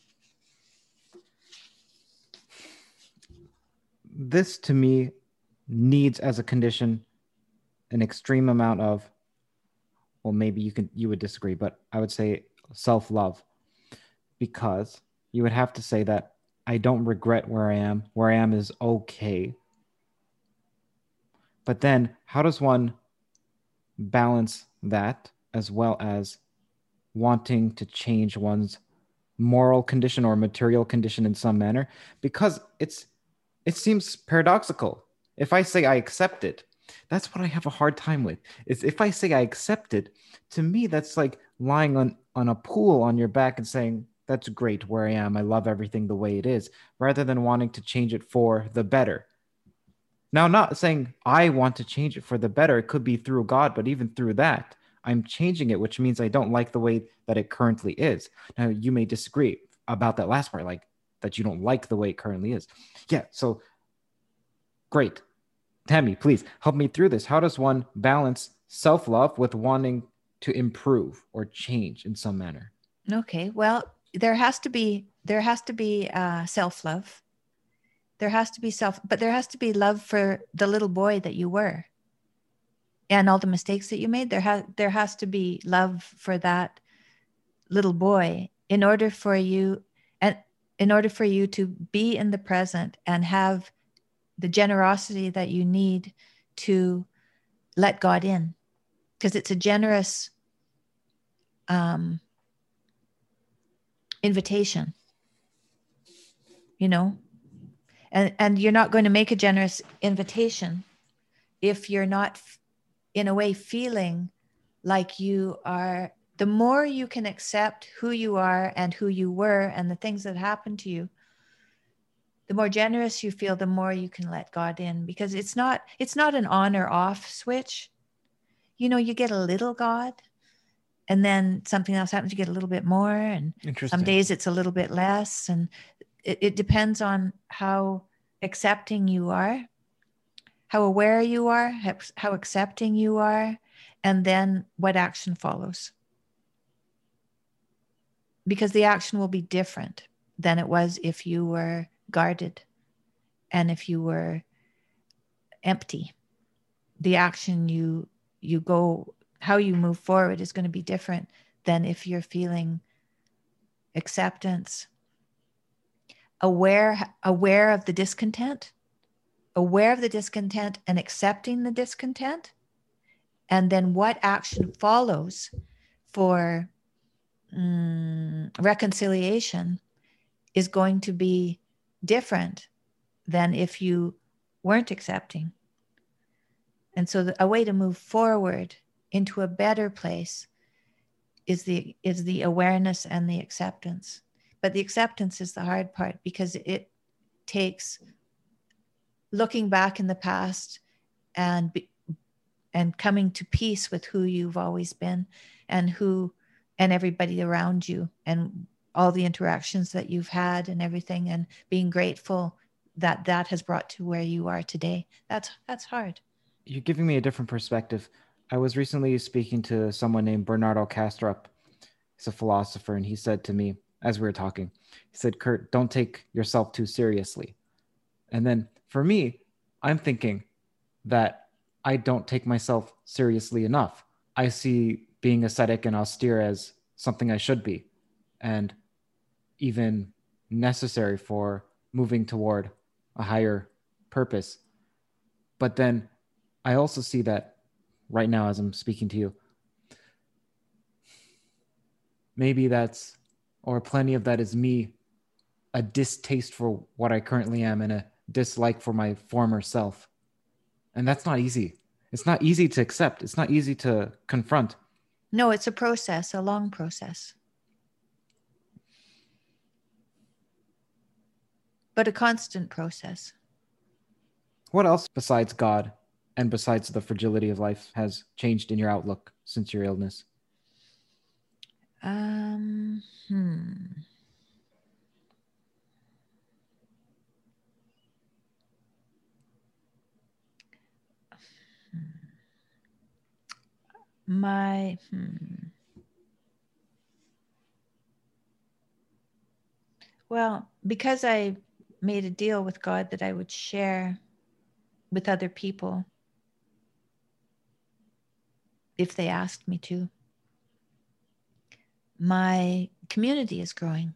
This to me needs as a condition an extreme amount of, well, maybe you would disagree, but I would say self-love, because you would have to say that I don't regret where I am. Where I am is okay. But then how does one balance that as well as wanting to change one's moral condition or material condition in some manner? Because it seems paradoxical. If I say I accept it, that's what I have a hard time with. Is if I say I accept it, to me, that's like lying on a pool on your back and saying, that's great where I am. I love everything the way it is, rather than wanting to change it for the better. Now, I'm not saying I want to change it for the better. It could be through God, but even through that, I'm changing it, which means I don't like the way that it currently is. Now, you may disagree about that last part, like that you don't like the way it currently is. Yeah, so great. Tammy, please help me through this. How does one balance self-love with wanting to improve or change in some manner? Okay, well, there has to be self-love. There has to be but there has to be love for the little boy that you were, and all the mistakes that you made. There has to be love for that little boy in order for you to be in the present and have the generosity that you need to let God in, because it's a generous invitation, and you're not going to make a generous invitation if you're not in a way feeling like you are The more you can accept who you are and who you were and the things that happened to you, the more generous you feel, the more you can let God in, because it's not an on or off switch. You get a little God, and then something else happens, you get a little bit more, and some days it's a little bit less. And it depends on how accepting you are, how aware you are, how accepting you are, and then what action follows. Because the action will be different than it was if you were guarded and if you were empty. The action you go, how you move forward is going to be different than if you're feeling acceptance, aware of the discontent, and accepting the discontent, and then what action follows for reconciliation is going to be different than if you weren't accepting. And so a way to move forward into a better place is the awareness and the acceptance. But the acceptance is the hard part, because it takes looking back in the past and coming to peace with who you've always been and everybody around you and all the interactions that you've had and everything, and being grateful that has brought to where you are today. That's hard. You're giving me a different perspective. I was recently speaking to someone named Bernardo Kastrup. He's a philosopher, and he said to me, as we were talking, he said, "Kurt, don't take yourself too seriously." And then for me, I'm thinking that I don't take myself seriously enough. I see being ascetic and austere as something I should be, and even necessary for moving toward a higher purpose. But then I also see that right now, as I'm speaking to you, maybe plenty of that is me, a distaste for what I currently am and a dislike for my former self. And that's not easy. It's not easy to accept. It's not easy to confront. No, it's a process, a long process. But a constant process. What else besides God and besides the fragility of life has changed in your outlook since your illness? Well, because I made a deal with God that I would share with other people if they asked me to, my community is growing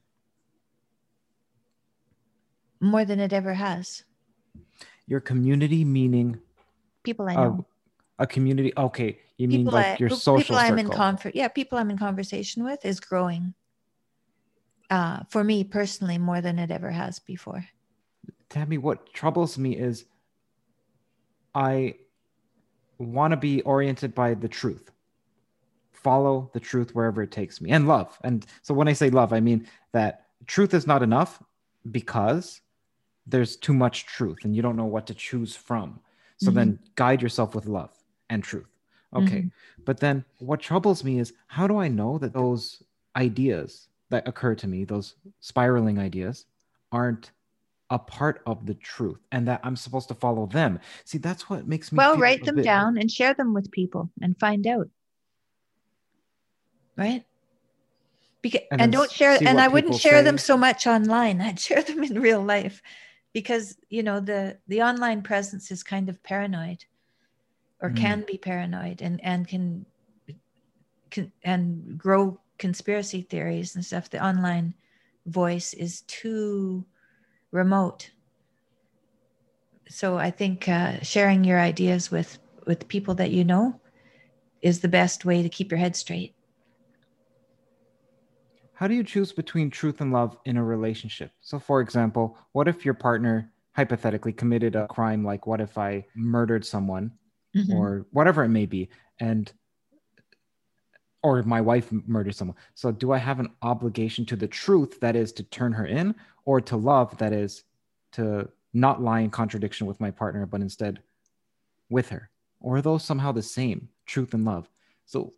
more than it ever has. Your community meaning? People I know. A community. Okay. You mean like your social people I'm circle? People I'm in conversation with is growing. For me personally, more than it ever has before. Tammy, what troubles me is I want to be oriented by the truth. Follow the truth wherever it takes me, and love. And so when I say love, I mean that truth is not enough because there's too much truth and you don't know what to choose from. So then guide yourself with love and truth. Okay. But then what troubles me is, how do I know that those ideas that occur to me, those spiraling ideas, aren't a part of the truth and that I'm supposed to follow them? See, that's what makes me Well, write them down and share them with people and find out. Right? And don't share, and I wouldn't share them so much online. I'd share them in real life, because the online presence is kind of paranoid, or can be paranoid, and can grow conspiracy theories and stuff. The online voice is too remote. So I think sharing your ideas with people that you know is the best way to keep your head straight. How do you choose between truth and love in a relationship? So, for example, what if your partner hypothetically committed a crime, like what if I murdered someone or whatever it may be? And or my wife murdered someone. So do I have an obligation to the truth, that is to turn her in, or to love, that is to not lie in contradiction with my partner, but instead with her? Or are those somehow the same, truth and love? So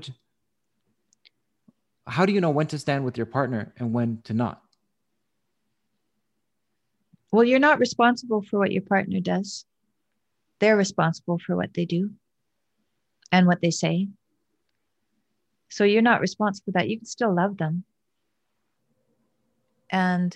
how do you know when to stand with your partner and when to not? Well, you're not responsible for what your partner does. They're responsible for what they do and what they say. So you're not responsible for that. You can still love them. And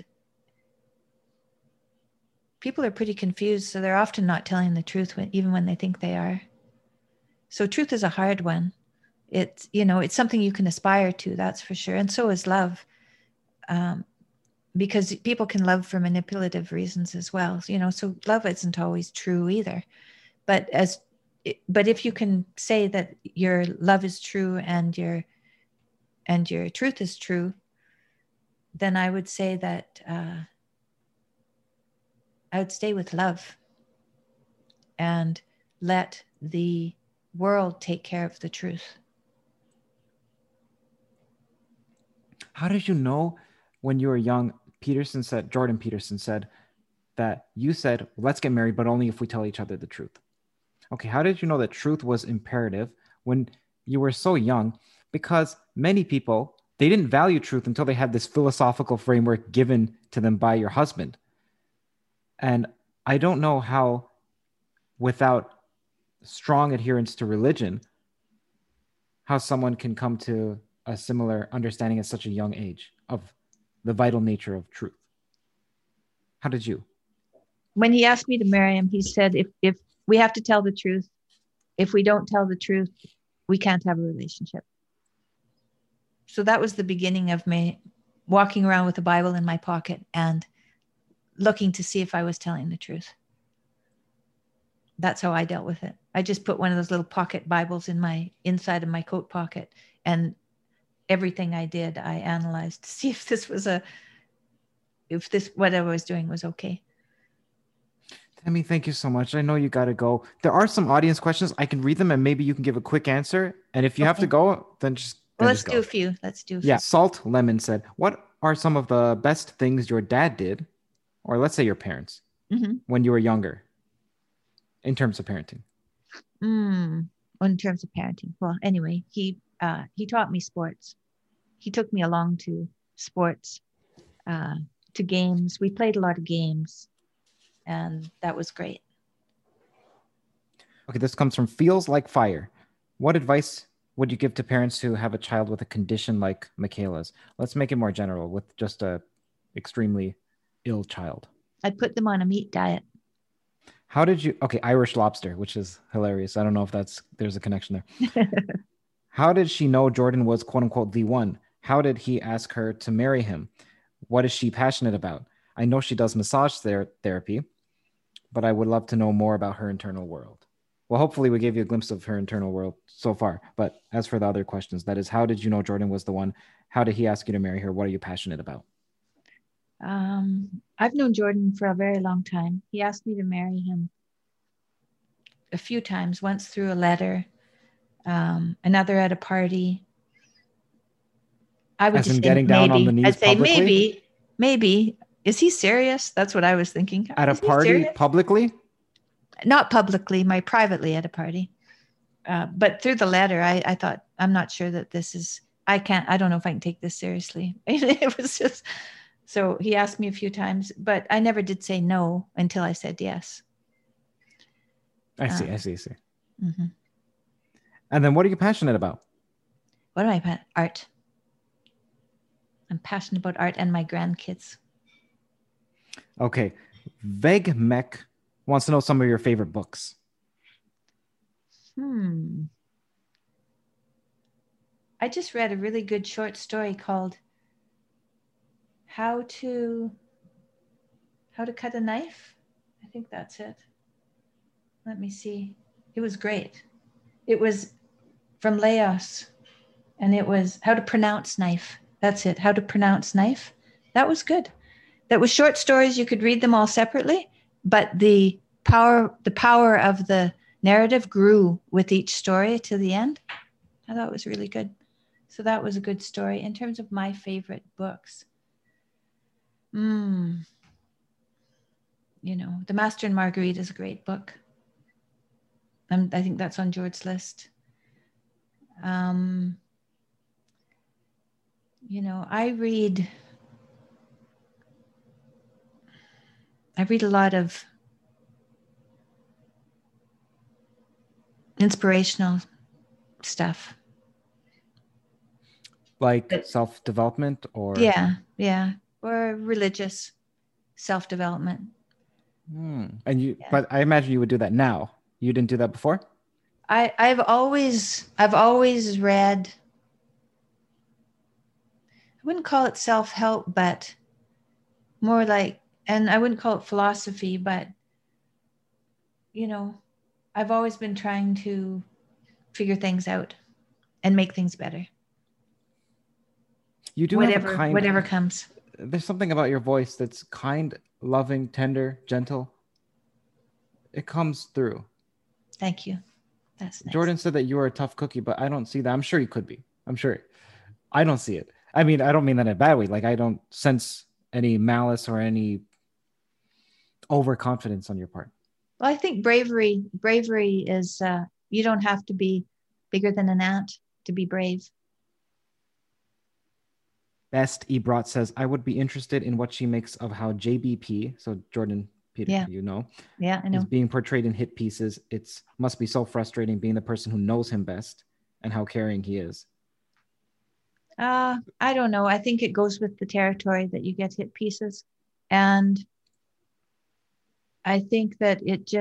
people are pretty confused, so they're often not telling the truth even when they think they are. So truth is a hard one. It's something you can aspire to, that's for sure. And so is love. Because people can love for manipulative reasons as well. So love isn't always true either. But if you can say that your love is true and your truth is true, then I would say that I would stay with love and let the world take care of the truth. How did you know when you were young? Jordan Peterson said that you said, let's get married, but only if we tell each other the truth. Okay, how did you know that truth was imperative when you were so young? Because many people, they didn't value truth until they had this philosophical framework given to them by your husband. And I don't know how, without strong adherence to religion, how someone can come to a similar understanding at such a young age of the vital nature of truth. How did you? When he asked me to marry him, he said, if we have to tell the truth, if we don't tell the truth, we can't have a relationship. So that was the beginning of me walking around with a Bible in my pocket and looking to see if I was telling the truth. That's how I dealt with it. I just put one of those little pocket Bibles inside of my coat pocket, and everything I did, I analyzed to see if what I was doing was okay. Tammy, thank you so much. I know you got to go. There are some audience questions. I can read them and maybe you can give a quick answer. And if you have to go, then just go. Let's do a few. Yeah. Salt Lemon said, what are some of the best things your dad did, or let's say your parents, when you were younger, in terms of parenting? In terms of parenting. Well, anyway, he taught me sports. He took me along to sports, to games. We played a lot of games, and that was great. Okay, this comes from Feels Like Fire. What advice would you give to parents who have a child with a condition like Michaela's? Let's make it more general, with just a extremely ill child. I'd put them on a meat diet. How did you... Okay, Irish lobster, which is hilarious. I don't know if there's a connection there. How did she know Jordan was quote unquote the one? How did he ask her to marry him? What is she passionate about? I know she does massage therapy, but I would love to know more about her internal world. Well, hopefully we gave you a glimpse of her internal world so far. But as for the other questions, that is, how did you know Jordan was the one? How did he ask you to marry her? What are you passionate about? I've known Jordan for a very long time. He asked me to marry him a few times, once through a letter, another at a party. I would just getting down on the knees. I'd say publicly? maybe. Is he serious? That's what I was thinking. At a party publicly? Not publicly, privately at a party. But through the letter, I thought, I'm not sure that this is, I don't know if I can take this seriously. It was just, so he asked me a few times, but I never did say no until I said yes. I see. Mm-hmm. And then what are you passionate about? What am I? Art. I'm passionate about art and my grandkids. Okay. Veg Mech wants to know some of your favorite books. I just read a really good short story called How to Cut a Knife. I think that's it. Let me see. It was great. It was from Laos, and it was How to Pronounce Knife. That's it. How to Pronounce Knife. That was good. That was short stories. You could read them all separately, but the power of the narrative grew with each story to the end. I thought it was really good. So that was a good story. In terms of my favorite books, The Master and Marguerite is a great book. I think that's on George's list. I read a lot of inspirational stuff. Like self-development or? Yeah. Or religious self-development. And but I imagine you would do that now. You didn't do that before? I've always read, I wouldn't call it self-help, but more like, and I wouldn't call it philosophy, but I've always been trying to figure things out and make things better. You do whatever comes. There's something about your voice that's kind, loving, tender, gentle. It comes through. Thank you. That's nice. Jordan said that you are a tough cookie, but I don't see that. I'm sure you could be. I'm sure. I don't see it. I mean, I don't mean that in a bad way. Like, I don't sense any malice or any overconfidence on your part. Well, I think bravery is, you don't have to be bigger than an ant to be brave. Best Ebrat says, I would be interested in what she makes of how JBP, so Jordan Peter, Yeah, I know, is being portrayed in hit pieces. It must be so frustrating being the person who knows him best and how caring he is. I don't know. I think it goes with the territory that you get hit pieces. And I think that it's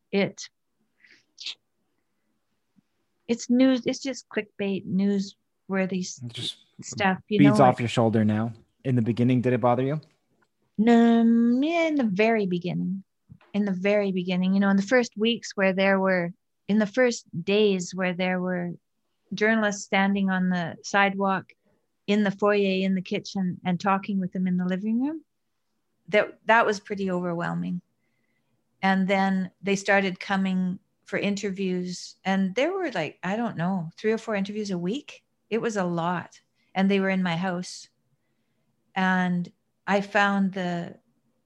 news. It's just clickbait, newsworthy stuff. Beads off your shoulder now. In the beginning, did it bother you? No, in the very beginning, in the first weeks in the first days where there were journalists standing on the sidewalk, in the foyer, in the kitchen, and talking with them in the living room, that was pretty overwhelming. And then they started coming for interviews, and there were 3 or 4 interviews a week. It was a lot. And they were in my house. And I found they're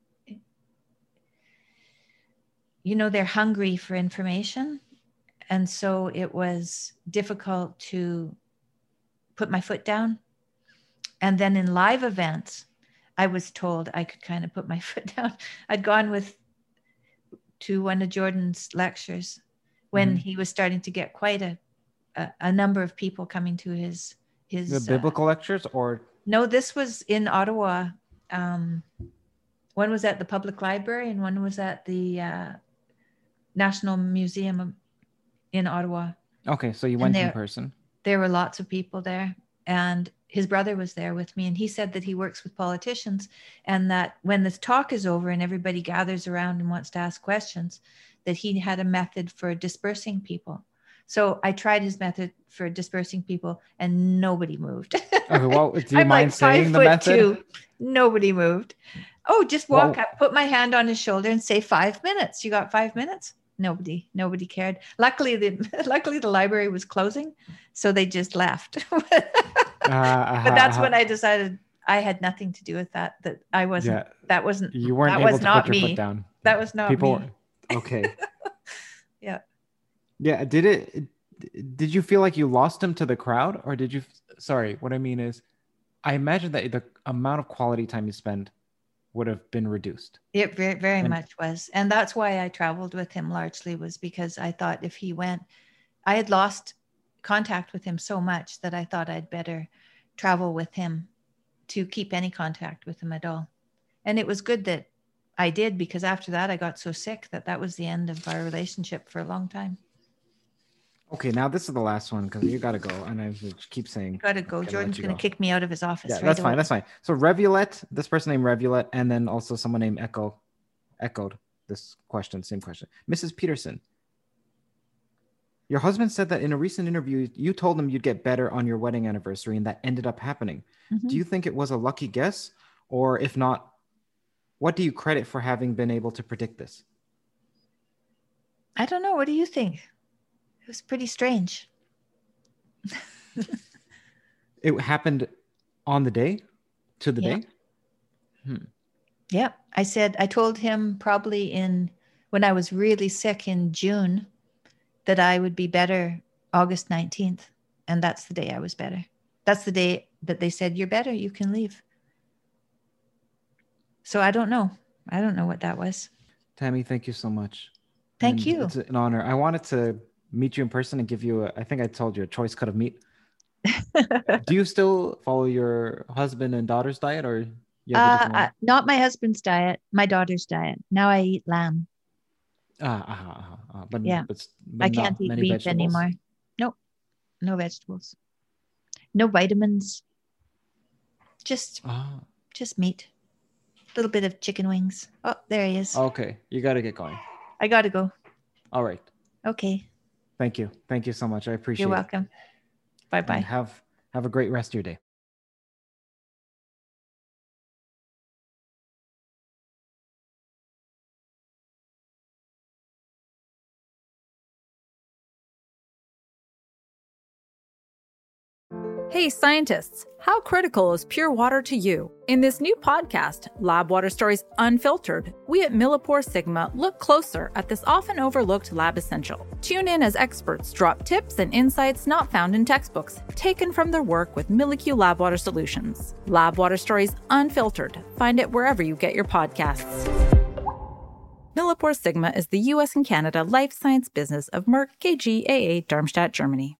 hungry for information. And so it was difficult to put my foot down. And then in live events, I was told I could kind of put my foot down. I'd gone to one of Jordan's lectures when he was starting to get quite a number of people coming to his the biblical lectures, or no, this was in Ottawa. One was at the public library and one was at the National Museum in Ottawa. Okay, so you went in person. There were lots of people there, and his brother was there with me, and he said that he works with politicians, and that when this talk is over and everybody gathers around and wants to ask questions, that he had a method for dispersing people. So I tried his method for dispersing people, and nobody moved. Okay, well, do you mind saying the method? 5'2". Nobody moved. Oh, just walk up, put my hand on his shoulder, and say 5 minutes. You got 5 minutes? Nobody cared. Luckily, the library was closing, so they just left. But that's when I decided I had nothing to do with that. That I wasn't. Yeah. That wasn't. You weren't that able was to not put your me. foot down. That was not people. Me. Okay. Yeah. Yeah. Did you feel like you lost him to the crowd, or did you? Sorry, what I mean is, I imagine that the amount of quality time you spend would have been reduced. It very much was. And that's why I traveled with him largely, was because I thought if he went, I had lost contact with him so much that I thought I'd better travel with him to keep any contact with him at all. And it was good that I did, because after that I got so sick that was the end of our relationship for a long time. Okay, now this is the last one, because you got to go. And I keep saying, you got to go. Jordan's going to kick me out of his office. Yeah, that's fine. That's fine. So Revulette, this person named Revulette, and then also someone named echoed this question, same question. Mrs. Peterson, your husband said that in a recent interview, you told him you'd get better on your wedding anniversary, and that ended up happening. Mm-hmm. Do you think it was a lucky guess? Or if not, what do you credit for having been able to predict this? I don't know. What do you think? It was pretty strange. It happened on the day, to the Yeah. day. Yeah. I told him probably when I was really sick in June that I would be better August 19th. And that's the day I was better. That's the day that they said, you're better, you can leave. So I don't know. I don't know what that was. Tammy, thank you so much. Thank And you. It's an honor. I wanted to meet you in person and give you I think I told you, a choice cut of meat. Do you still follow your husband and daughter's diet, or you have a different one? Not my husband's diet, my daughter's diet. Now I eat lamb. But, Yeah. but I not can't eat many beef vegetables? anymore. Nope. No vegetables. No vitamins. Just meat. A little bit of chicken wings. Oh, there he is. Okay, you got to get going. I got to go. All right. Okay. Thank you. Thank you so much. I appreciate You're it. welcome. Bye-bye. And have a great rest of your day. Hey, scientists, how critical is pure water to you? In this new podcast, Lab Water Stories Unfiltered, we at Millipore Sigma look closer at this often overlooked lab essential. Tune in as experts drop tips and insights not found in textbooks, taken from their work with MilliQ Lab Water Solutions. Lab Water Stories Unfiltered. Find it wherever you get your podcasts. Millipore Sigma is the US and Canada life science business of Merck KGaA, Darmstadt, Germany.